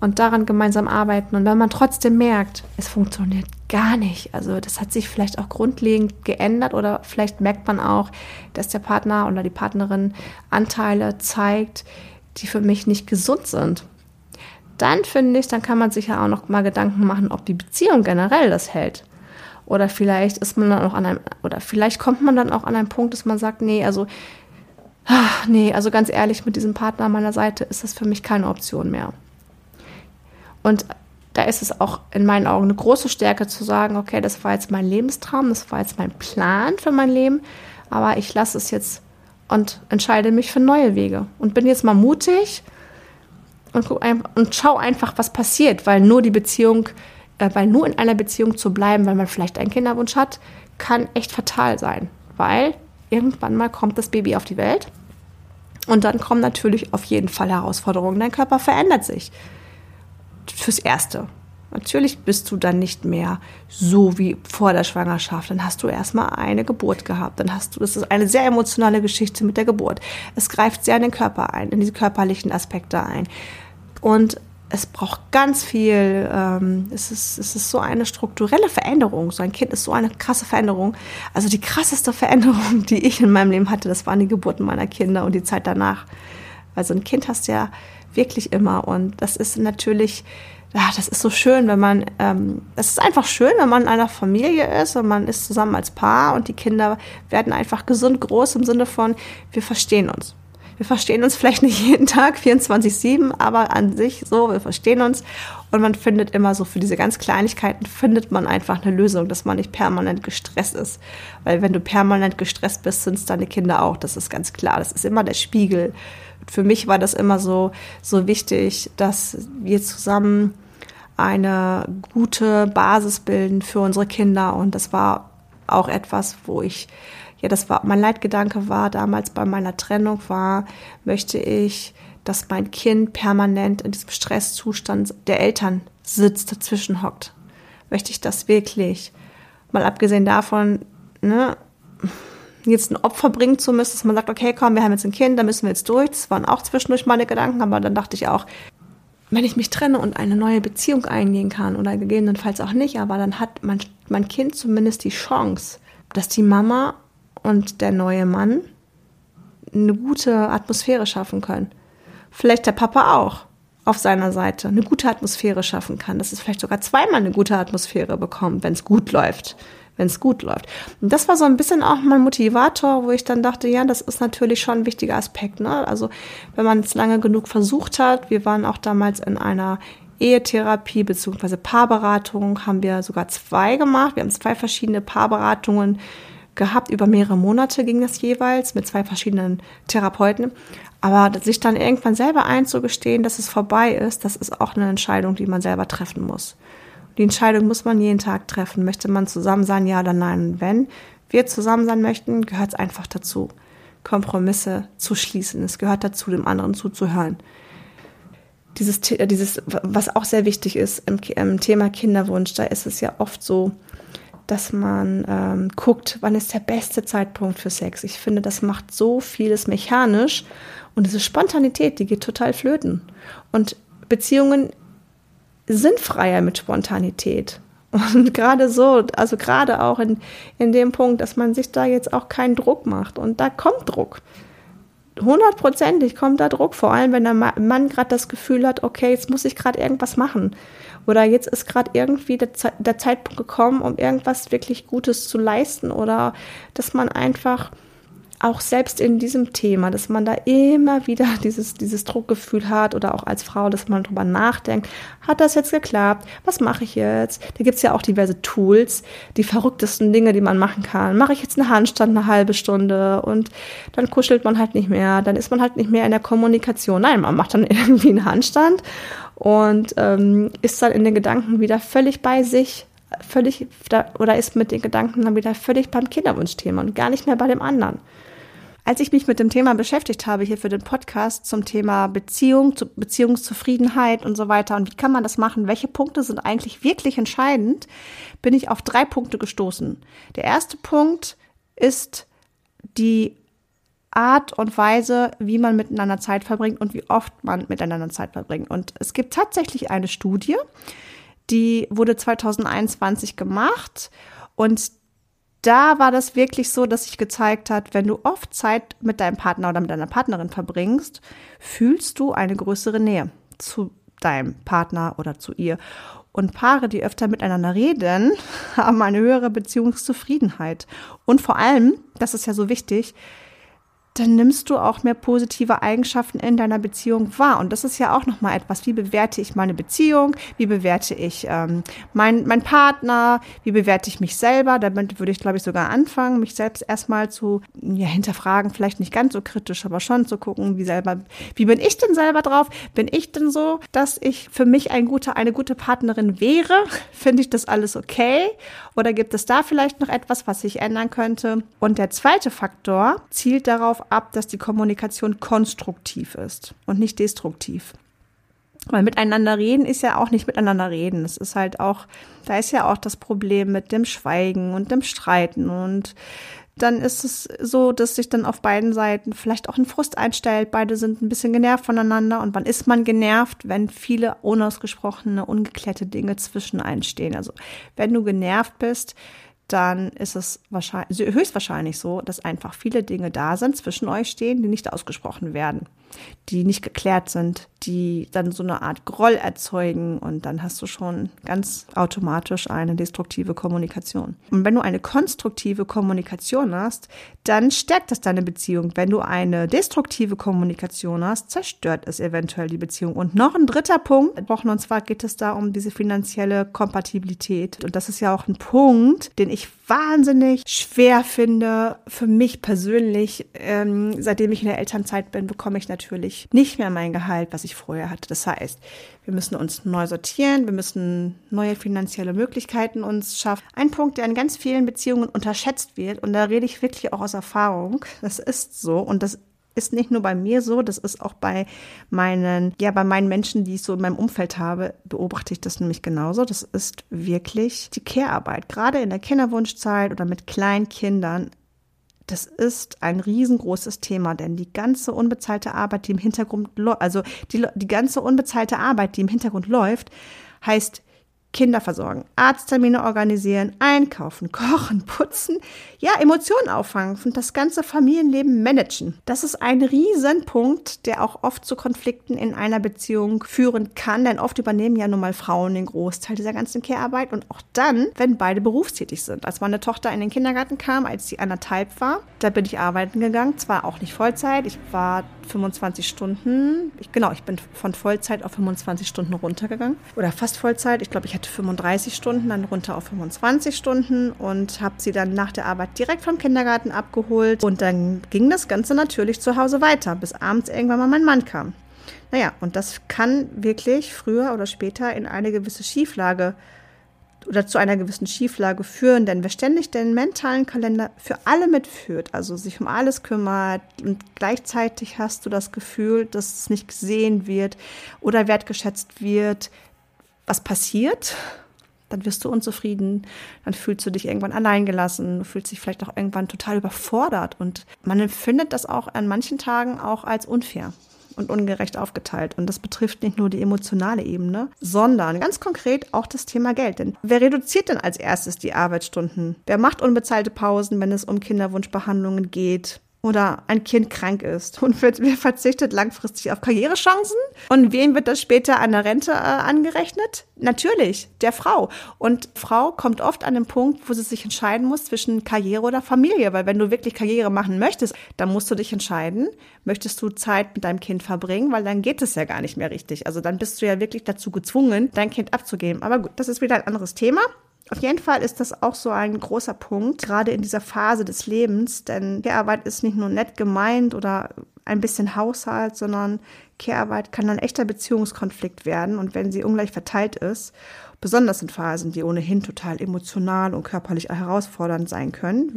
und daran gemeinsam arbeiten. Und wenn man trotzdem merkt, es funktioniert gar nicht, also das hat sich vielleicht auch grundlegend geändert oder vielleicht merkt man auch, dass der Partner oder die Partnerin Anteile zeigt, die für mich nicht gesund sind, dann finde ich, dann kann man sich ja auch noch mal Gedanken machen, ob die Beziehung generell das hält. Oder vielleicht ist man dann auch vielleicht kommt man dann auch an einen Punkt, dass man sagt, also ganz ehrlich, mit diesem Partner an meiner Seite ist das für mich keine Option mehr. Und da ist es auch in meinen Augen eine große Stärke zu sagen, okay, das war jetzt mein Lebenstraum, das war jetzt mein Plan für mein Leben, aber ich lasse es jetzt und entscheide mich für neue Wege und bin jetzt mal mutig und schau einfach, was passiert, weil nur in einer Beziehung zu bleiben, weil man vielleicht einen Kinderwunsch hat, kann echt fatal sein, weil irgendwann mal kommt das Baby auf die Welt und dann kommen natürlich auf jeden Fall Herausforderungen. Dein Körper verändert sich. Fürs Erste. Natürlich bist du dann nicht mehr so wie vor der Schwangerschaft. Dann hast du erstmal eine Geburt gehabt. Das ist eine sehr emotionale Geschichte mit der Geburt. Es greift sehr in den Körper ein, in diese körperlichen Aspekte ein. Und es braucht ganz viel, es ist so eine strukturelle Veränderung. So ein Kind ist so eine krasse Veränderung. Also die krasseste Veränderung, die ich in meinem Leben hatte, das waren die Geburten meiner Kinder und die Zeit danach. Also ein Kind hast du ja wirklich immer. Und das ist natürlich, das ist so schön, es ist einfach schön, wenn man in einer Familie ist und man ist zusammen als Paar und die Kinder werden einfach gesund groß im Sinne von, wir verstehen uns. Wir verstehen uns vielleicht nicht jeden Tag, 24/7, aber an sich so, wir verstehen uns. Und man findet immer so, für diese ganz Kleinigkeiten findet man einfach eine Lösung, dass man nicht permanent gestresst ist. Weil wenn du permanent gestresst bist, sind es deine Kinder auch. Das ist ganz klar. Das ist immer der Spiegel. Für mich war das immer so wichtig, dass wir zusammen eine gute Basis bilden für unsere Kinder. Und das war auch etwas, mein Leitgedanke war damals bei meiner Trennung möchte ich, dass mein Kind permanent in diesem Stresszustand der Eltern sitzt, dazwischen hockt. Möchte ich das wirklich? Mal abgesehen davon, jetzt ein Opfer bringen zu müssen, dass man sagt, okay, komm, wir haben jetzt ein Kind, da müssen wir jetzt durch. Das waren auch zwischendurch meine Gedanken, aber dann dachte ich auch, wenn ich mich trenne und eine neue Beziehung eingehen kann oder gegebenenfalls auch nicht, aber dann hat mein Kind zumindest die Chance, dass die Mama und der neue Mann eine gute Atmosphäre schaffen können. Vielleicht der Papa auch auf seiner Seite eine gute Atmosphäre schaffen kann, dass es vielleicht sogar zweimal eine gute Atmosphäre bekommt, wenn es gut läuft. Und das war so ein bisschen auch mein Motivator, wo ich dann dachte, ja, das ist natürlich schon ein wichtiger Aspekt, ne? Also wenn man es lange genug versucht hat, wir waren auch damals in einer Ehetherapie bzw. Paarberatung, haben wir sogar 2 gemacht. Wir haben 2 verschiedene Paarberatungen gehabt, über mehrere Monate ging das jeweils mit 2 verschiedenen Therapeuten. Aber sich dann irgendwann selber einzugestehen, dass es vorbei ist, das ist auch eine Entscheidung, die man selber treffen muss. Die Entscheidung muss man jeden Tag treffen. Möchte man zusammen sein, ja oder nein? Und wenn wir zusammen sein möchten, gehört es einfach dazu, Kompromisse zu schließen. Es gehört dazu, dem anderen zuzuhören. Dieses, was auch sehr wichtig ist im Thema Kinderwunsch, da ist es ja oft so, dass man guckt, wann ist der beste Zeitpunkt für Sex. Ich finde, das macht so vieles mechanisch und diese Spontanität, die geht total flöten. Und Beziehungen sind freier mit Spontanität. Und gerade auch in dem Punkt, dass man sich da jetzt auch keinen Druck macht. Und da kommt Druck. 100%ig kommt da Druck, vor allem wenn der Mann gerade das Gefühl hat, okay, jetzt muss ich gerade irgendwas machen. Oder jetzt ist gerade irgendwie der Zeitpunkt gekommen, um irgendwas wirklich Gutes zu leisten. Oder dass man einfach auch selbst in diesem Thema, dass man da immer wieder dieses Druckgefühl hat oder auch als Frau, dass man drüber nachdenkt, hat das jetzt geklappt? Was mache ich jetzt? Da gibt es ja auch diverse Tools, die verrücktesten Dinge, die man machen kann. Mache ich jetzt einen Handstand eine halbe Stunde und dann kuschelt man halt nicht mehr, dann ist man halt nicht mehr in der Kommunikation. Nein, man macht dann irgendwie einen Handstand und ist dann in den Gedanken wieder völlig bei sich, oder ist mit den Gedanken dann wieder völlig beim Kinderwunschthema und gar nicht mehr bei dem anderen. Als ich mich mit dem Thema beschäftigt habe, hier für den Podcast zum Thema Beziehungszufriedenheit und so weiter und wie kann man das machen, welche Punkte sind eigentlich wirklich entscheidend, bin ich auf 3 Punkte gestoßen. Der erste Punkt ist die Art und Weise, wie man miteinander Zeit verbringt und wie oft man miteinander Zeit verbringt. Und es gibt tatsächlich eine Studie, die wurde 2021 gemacht und da war das wirklich so, dass sich gezeigt hat, wenn du oft Zeit mit deinem Partner oder mit deiner Partnerin verbringst, fühlst du eine größere Nähe zu deinem Partner oder zu ihr. Und Paare, die öfter miteinander reden, haben eine höhere Beziehungszufriedenheit. Und vor allem, das ist ja so wichtig, dann nimmst du auch mehr positive Eigenschaften in deiner Beziehung wahr. Und das ist ja auch nochmal etwas, wie bewerte ich meine Beziehung, wie bewerte ich meinen Partner, wie bewerte ich mich selber. Damit würde ich, glaube ich, sogar anfangen, mich selbst erstmal zu hinterfragen, vielleicht nicht ganz so kritisch, aber schon zu gucken, wie bin ich denn selber drauf? Bin ich denn so, dass ich für mich eine gute Partnerin wäre? Finde ich das alles okay? Oder gibt es da vielleicht noch etwas, was ich ändern könnte? Und der zweite Faktor zielt darauf ab, dass die Kommunikation konstruktiv ist und nicht destruktiv. Weil miteinander reden ist ja auch nicht miteinander reden. Es ist halt auch, da ist ja auch das Problem mit dem Schweigen und dem Streiten. Und dann ist es so, dass sich dann auf beiden Seiten vielleicht auch ein Frust einstellt. Beide sind ein bisschen genervt voneinander. Und wann ist man genervt? Wenn viele unausgesprochene, ungeklärte Dinge zwischen einstehen. Also wenn du genervt bist, dann ist es höchstwahrscheinlich so, dass einfach viele Dinge da sind, zwischen euch stehen, die nicht ausgesprochen werden, die nicht geklärt sind, die dann so eine Art Groll erzeugen und dann hast du schon ganz automatisch eine destruktive Kommunikation. Und wenn du eine konstruktive Kommunikation hast, dann stärkt das deine Beziehung. Wenn du eine destruktive Kommunikation hast, zerstört es eventuell die Beziehung. Und noch ein dritter Punkt, und zwar geht es da um diese finanzielle Kompatibilität. Und das ist ja auch ein Punkt, den ich wahnsinnig schwer finde, für mich persönlich. Seitdem ich in der Elternzeit bin, bekomme ich natürlich nicht mehr mein Gehalt, was ich vorher hatte. Das heißt, wir müssen uns neu sortieren, wir müssen neue finanzielle Möglichkeiten uns schaffen. Ein Punkt, der in ganz vielen Beziehungen unterschätzt wird, und da rede ich wirklich auch aus Erfahrung, das ist so und das ist nicht nur bei mir so, das ist auch bei meinen Menschen, die ich so in meinem Umfeld habe, beobachte ich das nämlich genauso. Das ist wirklich die Care-Arbeit, gerade in der Kinderwunschzeit oder mit kleinen Kindern. Das ist ein riesengroßes Thema, denn die ganze unbezahlte Arbeit, die im Hintergrund die ganze unbezahlte Arbeit, die im Hintergrund läuft, heißt Kinder versorgen, Arzttermine organisieren, einkaufen, kochen, putzen, Emotionen auffangen und das ganze Familienleben managen. Das ist ein Riesenpunkt, der auch oft zu Konflikten in einer Beziehung führen kann, denn oft übernehmen ja nun mal Frauen den Großteil dieser ganzen Care-Arbeit und auch dann, wenn beide berufstätig sind. Als meine Tochter in den Kindergarten kam, als sie 1,5 war, da bin ich arbeiten gegangen, zwar auch nicht Vollzeit, ich war 25 Stunden, ich bin von Vollzeit auf 25 Stunden runtergegangen oder fast Vollzeit, ich glaube, ich hatte 35 Stunden, dann runter auf 25 Stunden und habe sie dann nach der Arbeit direkt vom Kindergarten abgeholt und dann ging das Ganze natürlich zu Hause weiter, bis abends irgendwann mal mein Mann kam. Und das kann wirklich früher oder später in eine gewisse Schieflage oder zu einer gewissen Schieflage führen, denn wer ständig den mentalen Kalender für alle mitführt, also sich um alles kümmert und gleichzeitig hast du das Gefühl, dass es nicht gesehen wird oder wertgeschätzt wird, was passiert, dann wirst du unzufrieden, dann fühlst du dich irgendwann alleingelassen, du fühlst dich vielleicht auch irgendwann total überfordert und man empfindet das auch an manchen Tagen auch als unfair und ungerecht aufgeteilt. Und das betrifft nicht nur die emotionale Ebene, sondern ganz konkret auch das Thema Geld. Denn wer reduziert denn als erstes die Arbeitsstunden? Wer macht unbezahlte Pausen, wenn es um Kinderwunschbehandlungen geht? Oder ein Kind krank ist und wer verzichtet langfristig auf Karrierechancen? Und wem wird das später an der Rente angerechnet? Natürlich, der Frau. Und Frau kommt oft an den Punkt, wo sie sich entscheiden muss zwischen Karriere oder Familie. Weil wenn du wirklich Karriere machen möchtest, dann musst du dich entscheiden, möchtest du Zeit mit deinem Kind verbringen, weil dann geht es ja gar nicht mehr richtig. Also dann bist du ja wirklich dazu gezwungen, dein Kind abzugeben. Aber gut, das ist wieder ein anderes Thema. Auf jeden Fall ist das auch so ein großer Punkt, gerade in dieser Phase des Lebens, denn Care-Arbeit ist nicht nur nett gemeint oder ein bisschen Haushalt, sondern Care-Arbeit kann ein echter Beziehungskonflikt werden und wenn sie ungleich verteilt ist, besonders in Phasen, die ohnehin total emotional und körperlich herausfordernd sein können,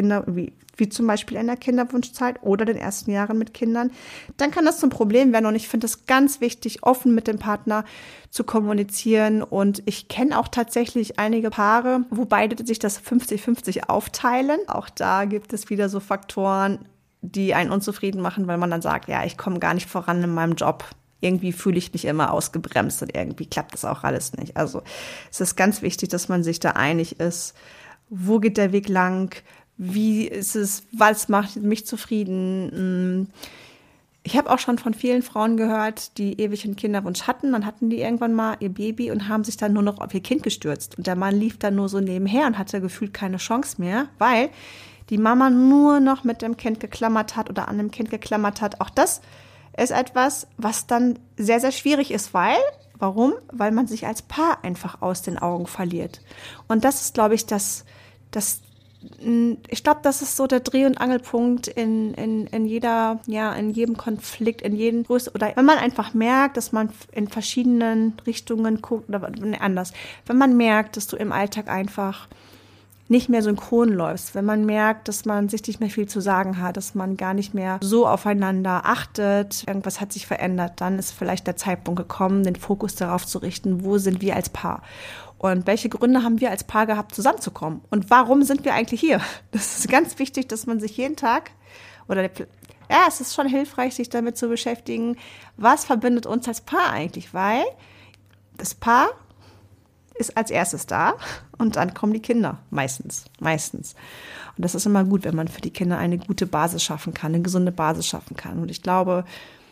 wie zum Beispiel in der Kinderwunschzeit oder den ersten Jahren mit Kindern, dann kann das zum Problem werden. Und ich finde es ganz wichtig, offen mit dem Partner zu kommunizieren. Und ich kenne auch tatsächlich einige Paare, wo beide sich das 50-50 aufteilen. Auch da gibt es wieder so Faktoren, die einen unzufrieden machen, weil man dann sagt, ja, ich komme gar nicht voran in meinem Job. Irgendwie fühle ich mich immer ausgebremst und irgendwie klappt das auch alles nicht. Also es ist ganz wichtig, dass man sich da einig ist. Wo geht der Weg lang? Wie ist es? Was macht mich zufrieden? Ich habe auch schon von vielen Frauen gehört, die ewig einen Kinderwunsch hatten. Dann hatten die irgendwann mal ihr Baby und haben sich dann nur noch auf ihr Kind gestürzt. Und der Mann lief dann nur so nebenher und hatte gefühlt keine Chance mehr, weil die Mama nur noch mit dem Kind geklammert hat oder an dem Kind geklammert hat. Auch das ist etwas, was dann sehr, sehr schwierig ist, warum? Weil man sich als Paar einfach aus den Augen verliert. Und das ist, glaube ich, ich glaube, das ist so der Dreh- und Angelpunkt in jedem Konflikt, in jedem Größe, oder wenn man einfach merkt, dass man in verschiedenen Richtungen guckt, oder anders. Wenn man merkt, dass du im Alltag einfach nicht mehr synchron läufst, wenn man merkt, dass man sich nicht mehr viel zu sagen hat, dass man gar nicht mehr so aufeinander achtet, irgendwas hat sich verändert, dann ist vielleicht der Zeitpunkt gekommen, den Fokus darauf zu richten, wo sind wir als Paar und welche Gründe haben wir als Paar gehabt, zusammenzukommen und warum sind wir eigentlich hier? Das ist ganz wichtig, dass man sich jeden Tag es ist schon hilfreich, sich damit zu beschäftigen, was verbindet uns als Paar eigentlich, weil das Paar ist als erstes da und dann kommen die Kinder, meistens. Und das ist immer gut, wenn man für die Kinder eine gute Basis schaffen kann, eine gesunde Basis schaffen kann. Und ich glaube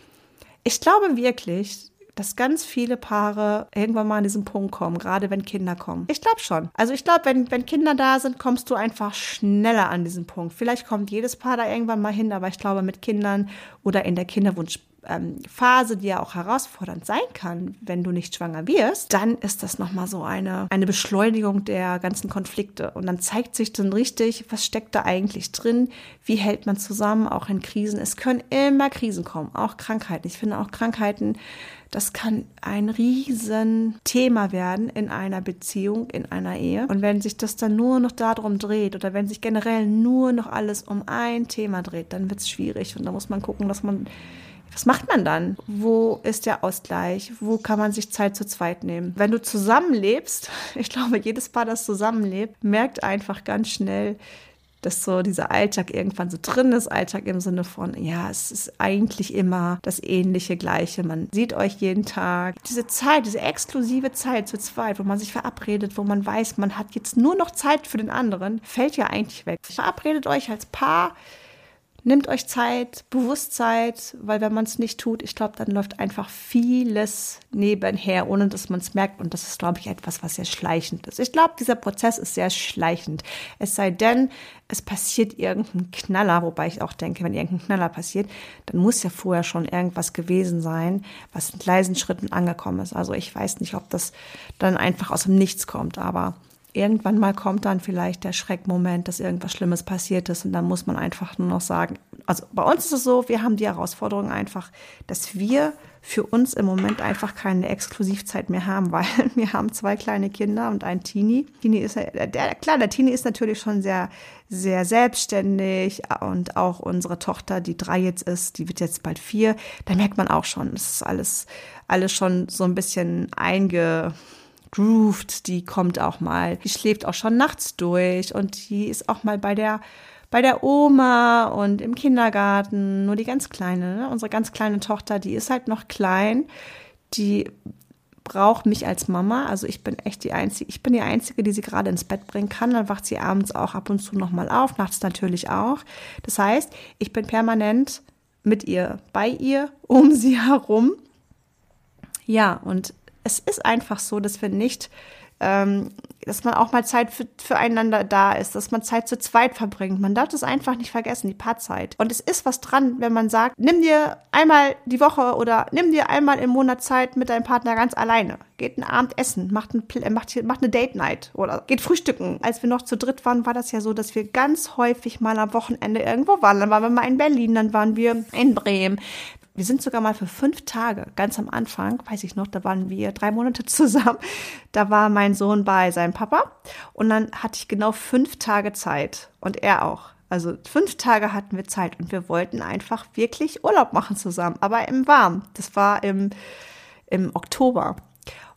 wirklich, dass ganz viele Paare irgendwann mal an diesen Punkt kommen, gerade wenn Kinder kommen. Ich glaube schon. Also ich glaube, wenn Kinder da sind, kommst du einfach schneller an diesen Punkt. Vielleicht kommt jedes Paar da irgendwann mal hin, aber ich glaube, mit Kindern oder in der Kinderwunschphase, die ja auch herausfordernd sein kann, wenn du nicht schwanger wirst, dann ist das nochmal so eine Beschleunigung der ganzen Konflikte. Und dann zeigt sich dann richtig, was steckt da eigentlich drin, wie hält man zusammen, auch in Krisen. Es können immer Krisen kommen, auch Krankheiten. Ich finde auch Krankheiten, das kann ein Riesenthema werden in einer Beziehung, in einer Ehe. Und wenn sich das dann nur noch darum dreht oder wenn sich generell nur noch alles um ein Thema dreht, dann wird es schwierig. Und da muss man gucken, was macht man dann? Wo ist der Ausgleich? Wo kann man sich Zeit zu zweit nehmen? Wenn du zusammenlebst, ich glaube, jedes Paar, das zusammenlebt, merkt einfach ganz schnell, dass so dieser Alltag irgendwann so drin ist. Alltag im Sinne von, ja, es ist eigentlich immer das ähnliche Gleiche. Man sieht euch jeden Tag. Diese Zeit, diese exklusive Zeit zu zweit, wo man sich verabredet, wo man weiß, man hat jetzt nur noch Zeit für den anderen, fällt ja eigentlich weg. Verabredet euch als Paar, nehmt euch Zeit, Bewusstsein, weil wenn man es nicht tut, ich glaube, dann läuft einfach vieles nebenher, ohne dass man es merkt. Und das ist, glaube ich, etwas, was sehr schleichend ist. Ich glaube, dieser Prozess ist sehr schleichend. Es sei denn, es passiert irgendein Knaller, wobei ich auch denke, wenn irgendein Knaller passiert, dann muss ja vorher schon irgendwas gewesen sein, was in leisen Schritten angekommen ist. Also ich weiß nicht, ob das dann einfach aus dem Nichts kommt, aber irgendwann mal kommt dann vielleicht der Schreckmoment, dass irgendwas Schlimmes passiert ist und dann muss man einfach nur noch sagen, also bei uns ist es so, wir haben die Herausforderung einfach, dass wir für uns im Moment einfach keine Exklusivzeit mehr haben, weil wir haben 2 kleine Kinder und ein Teenie. Der Teenie ist natürlich schon sehr, sehr selbstständig und auch unsere Tochter, die 3 jetzt ist, die wird jetzt bald 4, da merkt man auch schon, es ist alles schon so ein bisschen eingegroovt, die kommt auch mal, die schläft auch schon nachts durch und die ist auch mal bei der Oma und im Kindergarten, nur die ganz Kleine, ne? Unsere ganz kleine Tochter, die ist halt noch klein, die braucht mich als Mama, also ich bin die Einzige, die sie gerade ins Bett bringen kann, dann wacht sie abends auch ab und zu nochmal auf, nachts natürlich auch. Das heißt, ich bin permanent mit ihr, bei ihr, um sie herum. Ja, und es ist einfach so, dass wir nicht, dass man auch mal Zeit füreinander da ist, dass man Zeit zu zweit verbringt. Man darf das einfach nicht vergessen, die Paarzeit. Und es ist was dran, wenn man sagt, nimm dir einmal die Woche oder nimm dir einmal im Monat Zeit mit deinem Partner ganz alleine. Geht einen Abend essen, macht eine Date Night oder geht frühstücken. Als wir noch zu dritt waren, war das ja so, dass wir ganz häufig mal am Wochenende irgendwo waren. Dann waren wir mal in Berlin, dann waren wir in Bremen. Wir sind sogar mal für 5 Tage, ganz am Anfang, weiß ich noch, da waren wir 3 Monate zusammen. Da war mein Sohn bei seinem Papa und dann hatte ich genau 5 Tage Zeit und er auch. Also 5 Tage hatten wir Zeit und wir wollten einfach wirklich Urlaub machen zusammen, aber im Warmen. Das war im Oktober.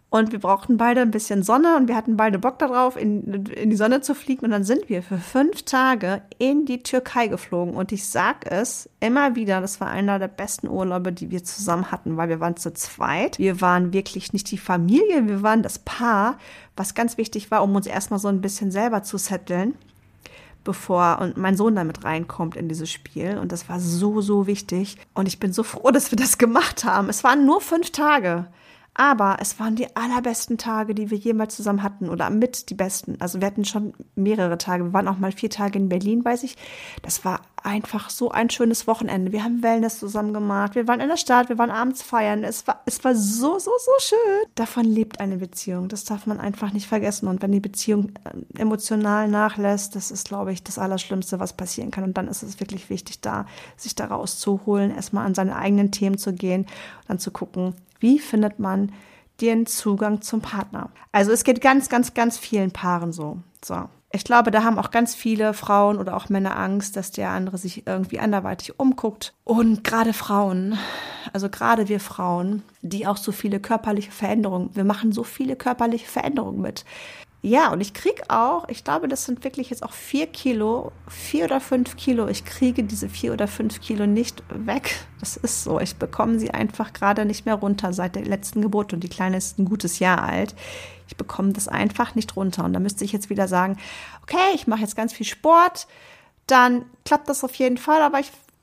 Und wir brauchten beide ein bisschen Sonne und wir hatten beide Bock darauf, in die Sonne zu fliegen. Und dann sind wir für 5 Tage in die Türkei geflogen. Und ich sag es immer wieder, das war einer der besten Urlaube, die wir zusammen hatten, weil wir waren zu zweit. Wir waren wirklich nicht die Familie, wir waren das Paar, was ganz wichtig war, um uns erstmal so ein bisschen selber zu setteln, bevor und mein Sohn damit reinkommt in dieses Spiel. Und das war so, so wichtig. Und ich bin so froh, dass wir das gemacht haben. Es waren nur 5 Tage. Aber es waren die allerbesten Tage, die wir jemals zusammen hatten oder mit die besten. Also wir hatten schon mehrere Tage. Wir waren auch mal 4 Tage in Berlin, weiß ich. Das war einfach so ein schönes Wochenende. Wir haben Wellness zusammen gemacht. Wir waren in der Stadt, wir waren abends feiern. Es war so, so, so schön. Davon lebt eine Beziehung. Das darf man einfach nicht vergessen. Und wenn die Beziehung emotional nachlässt, das ist, glaube ich, das Allerschlimmste, was passieren kann. Und dann ist es wirklich wichtig, sich da rauszuholen, erstmal an seine eigenen Themen zu gehen und dann zu gucken, wie findet man den Zugang zum Partner? Also es geht ganz, ganz, ganz vielen Paaren so. Ich glaube, da haben auch ganz viele Frauen oder auch Männer Angst, dass der andere sich irgendwie anderweitig umguckt. Und gerade Frauen, also gerade wir Frauen, die auch so viele körperliche Veränderungen, wir machen so viele körperliche Veränderungen mit. Ja, und ich glaube, das sind wirklich jetzt auch 4 oder 5 Kilo. Ich kriege diese 4 oder 5 Kilo nicht weg. Das ist so. Ich bekomme sie einfach gerade nicht mehr runter seit der letzten Geburt. Und die Kleine ist ein gutes Jahr alt. Ich bekomme das einfach nicht runter. Und da müsste ich jetzt wieder sagen, okay, ich mache jetzt ganz viel Sport. Dann klappt das auf jeden Fall. Aber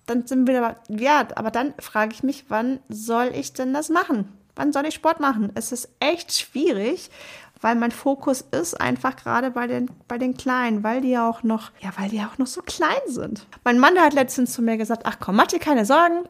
dann frage ich mich, wann soll ich denn das machen? Wann soll ich Sport machen? Es ist echt schwierig, weil mein Fokus ist einfach gerade bei den Kleinen, weil die ja auch noch so klein sind. Mein Mann hat letztens zu mir gesagt, ach komm, mach dir keine Sorgen.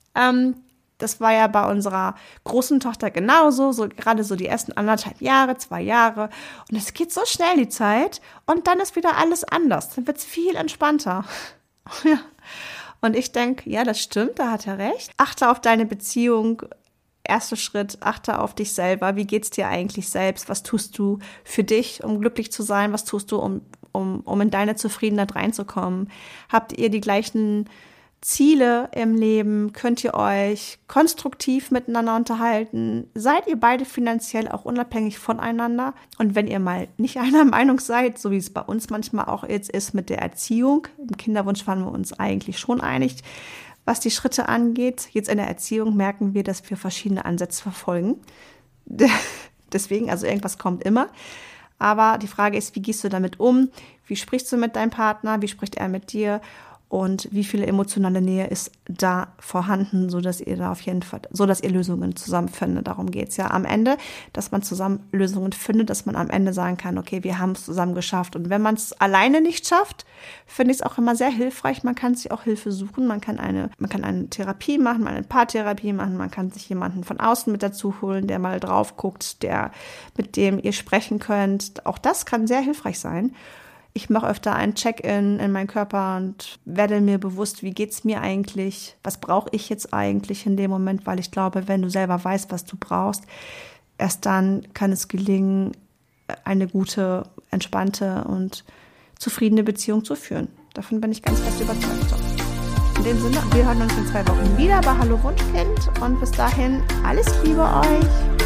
Das war ja bei unserer großen Tochter genauso, so gerade so die ersten 1,5 Jahre, 2 Jahre. Und es geht so schnell die Zeit und dann ist wieder alles anders. Dann wird es viel entspannter. Ja. Und ich denke, ja, das stimmt, da hat er recht. Achte auf deine Beziehung. Erster Schritt, achte auf dich selber. Wie geht's dir eigentlich selbst? Was tust du für dich, um glücklich zu sein? Was tust du, um in deine Zufriedenheit reinzukommen? Habt ihr die gleichen Ziele im Leben? Könnt ihr euch konstruktiv miteinander unterhalten? Seid ihr beide finanziell auch unabhängig voneinander? Und wenn ihr mal nicht einer Meinung seid, so wie es bei uns manchmal auch jetzt ist mit der Erziehung, im Kinderwunsch waren wir uns eigentlich schon einig, was die Schritte angeht. Jetzt in der Erziehung merken wir, dass wir verschiedene Ansätze verfolgen. Deswegen, also irgendwas kommt immer. Aber die Frage ist, wie gehst du damit um? Wie sprichst du mit deinem Partner? Wie spricht er mit dir? Und wie viel emotionale Nähe ist da vorhanden, so dass ihr Lösungen zusammen findet. Darum geht's ja am Ende, dass man zusammen Lösungen findet, dass man am Ende sagen kann, okay, wir haben es zusammen geschafft. Und wenn man es alleine nicht schafft, finde ich es auch immer sehr hilfreich. Man kann sich auch Hilfe suchen. Man kann eine Therapie machen, eine Paartherapie machen. Man kann sich jemanden von außen mit dazu holen, der mal drauf guckt, mit dem ihr sprechen könnt. Auch das kann sehr hilfreich sein. Ich mache öfter ein Check-in in meinen Körper und werde mir bewusst, wie geht's mir eigentlich? Was brauche ich jetzt eigentlich in dem Moment? Weil ich glaube, wenn du selber weißt, was du brauchst, erst dann kann es gelingen, eine gute, entspannte und zufriedene Beziehung zu führen. Davon bin ich ganz fest überzeugt. In dem Sinne, wir hören uns in 2 Wochen wieder bei Hallo Wunschkind und bis dahin alles Liebe euch!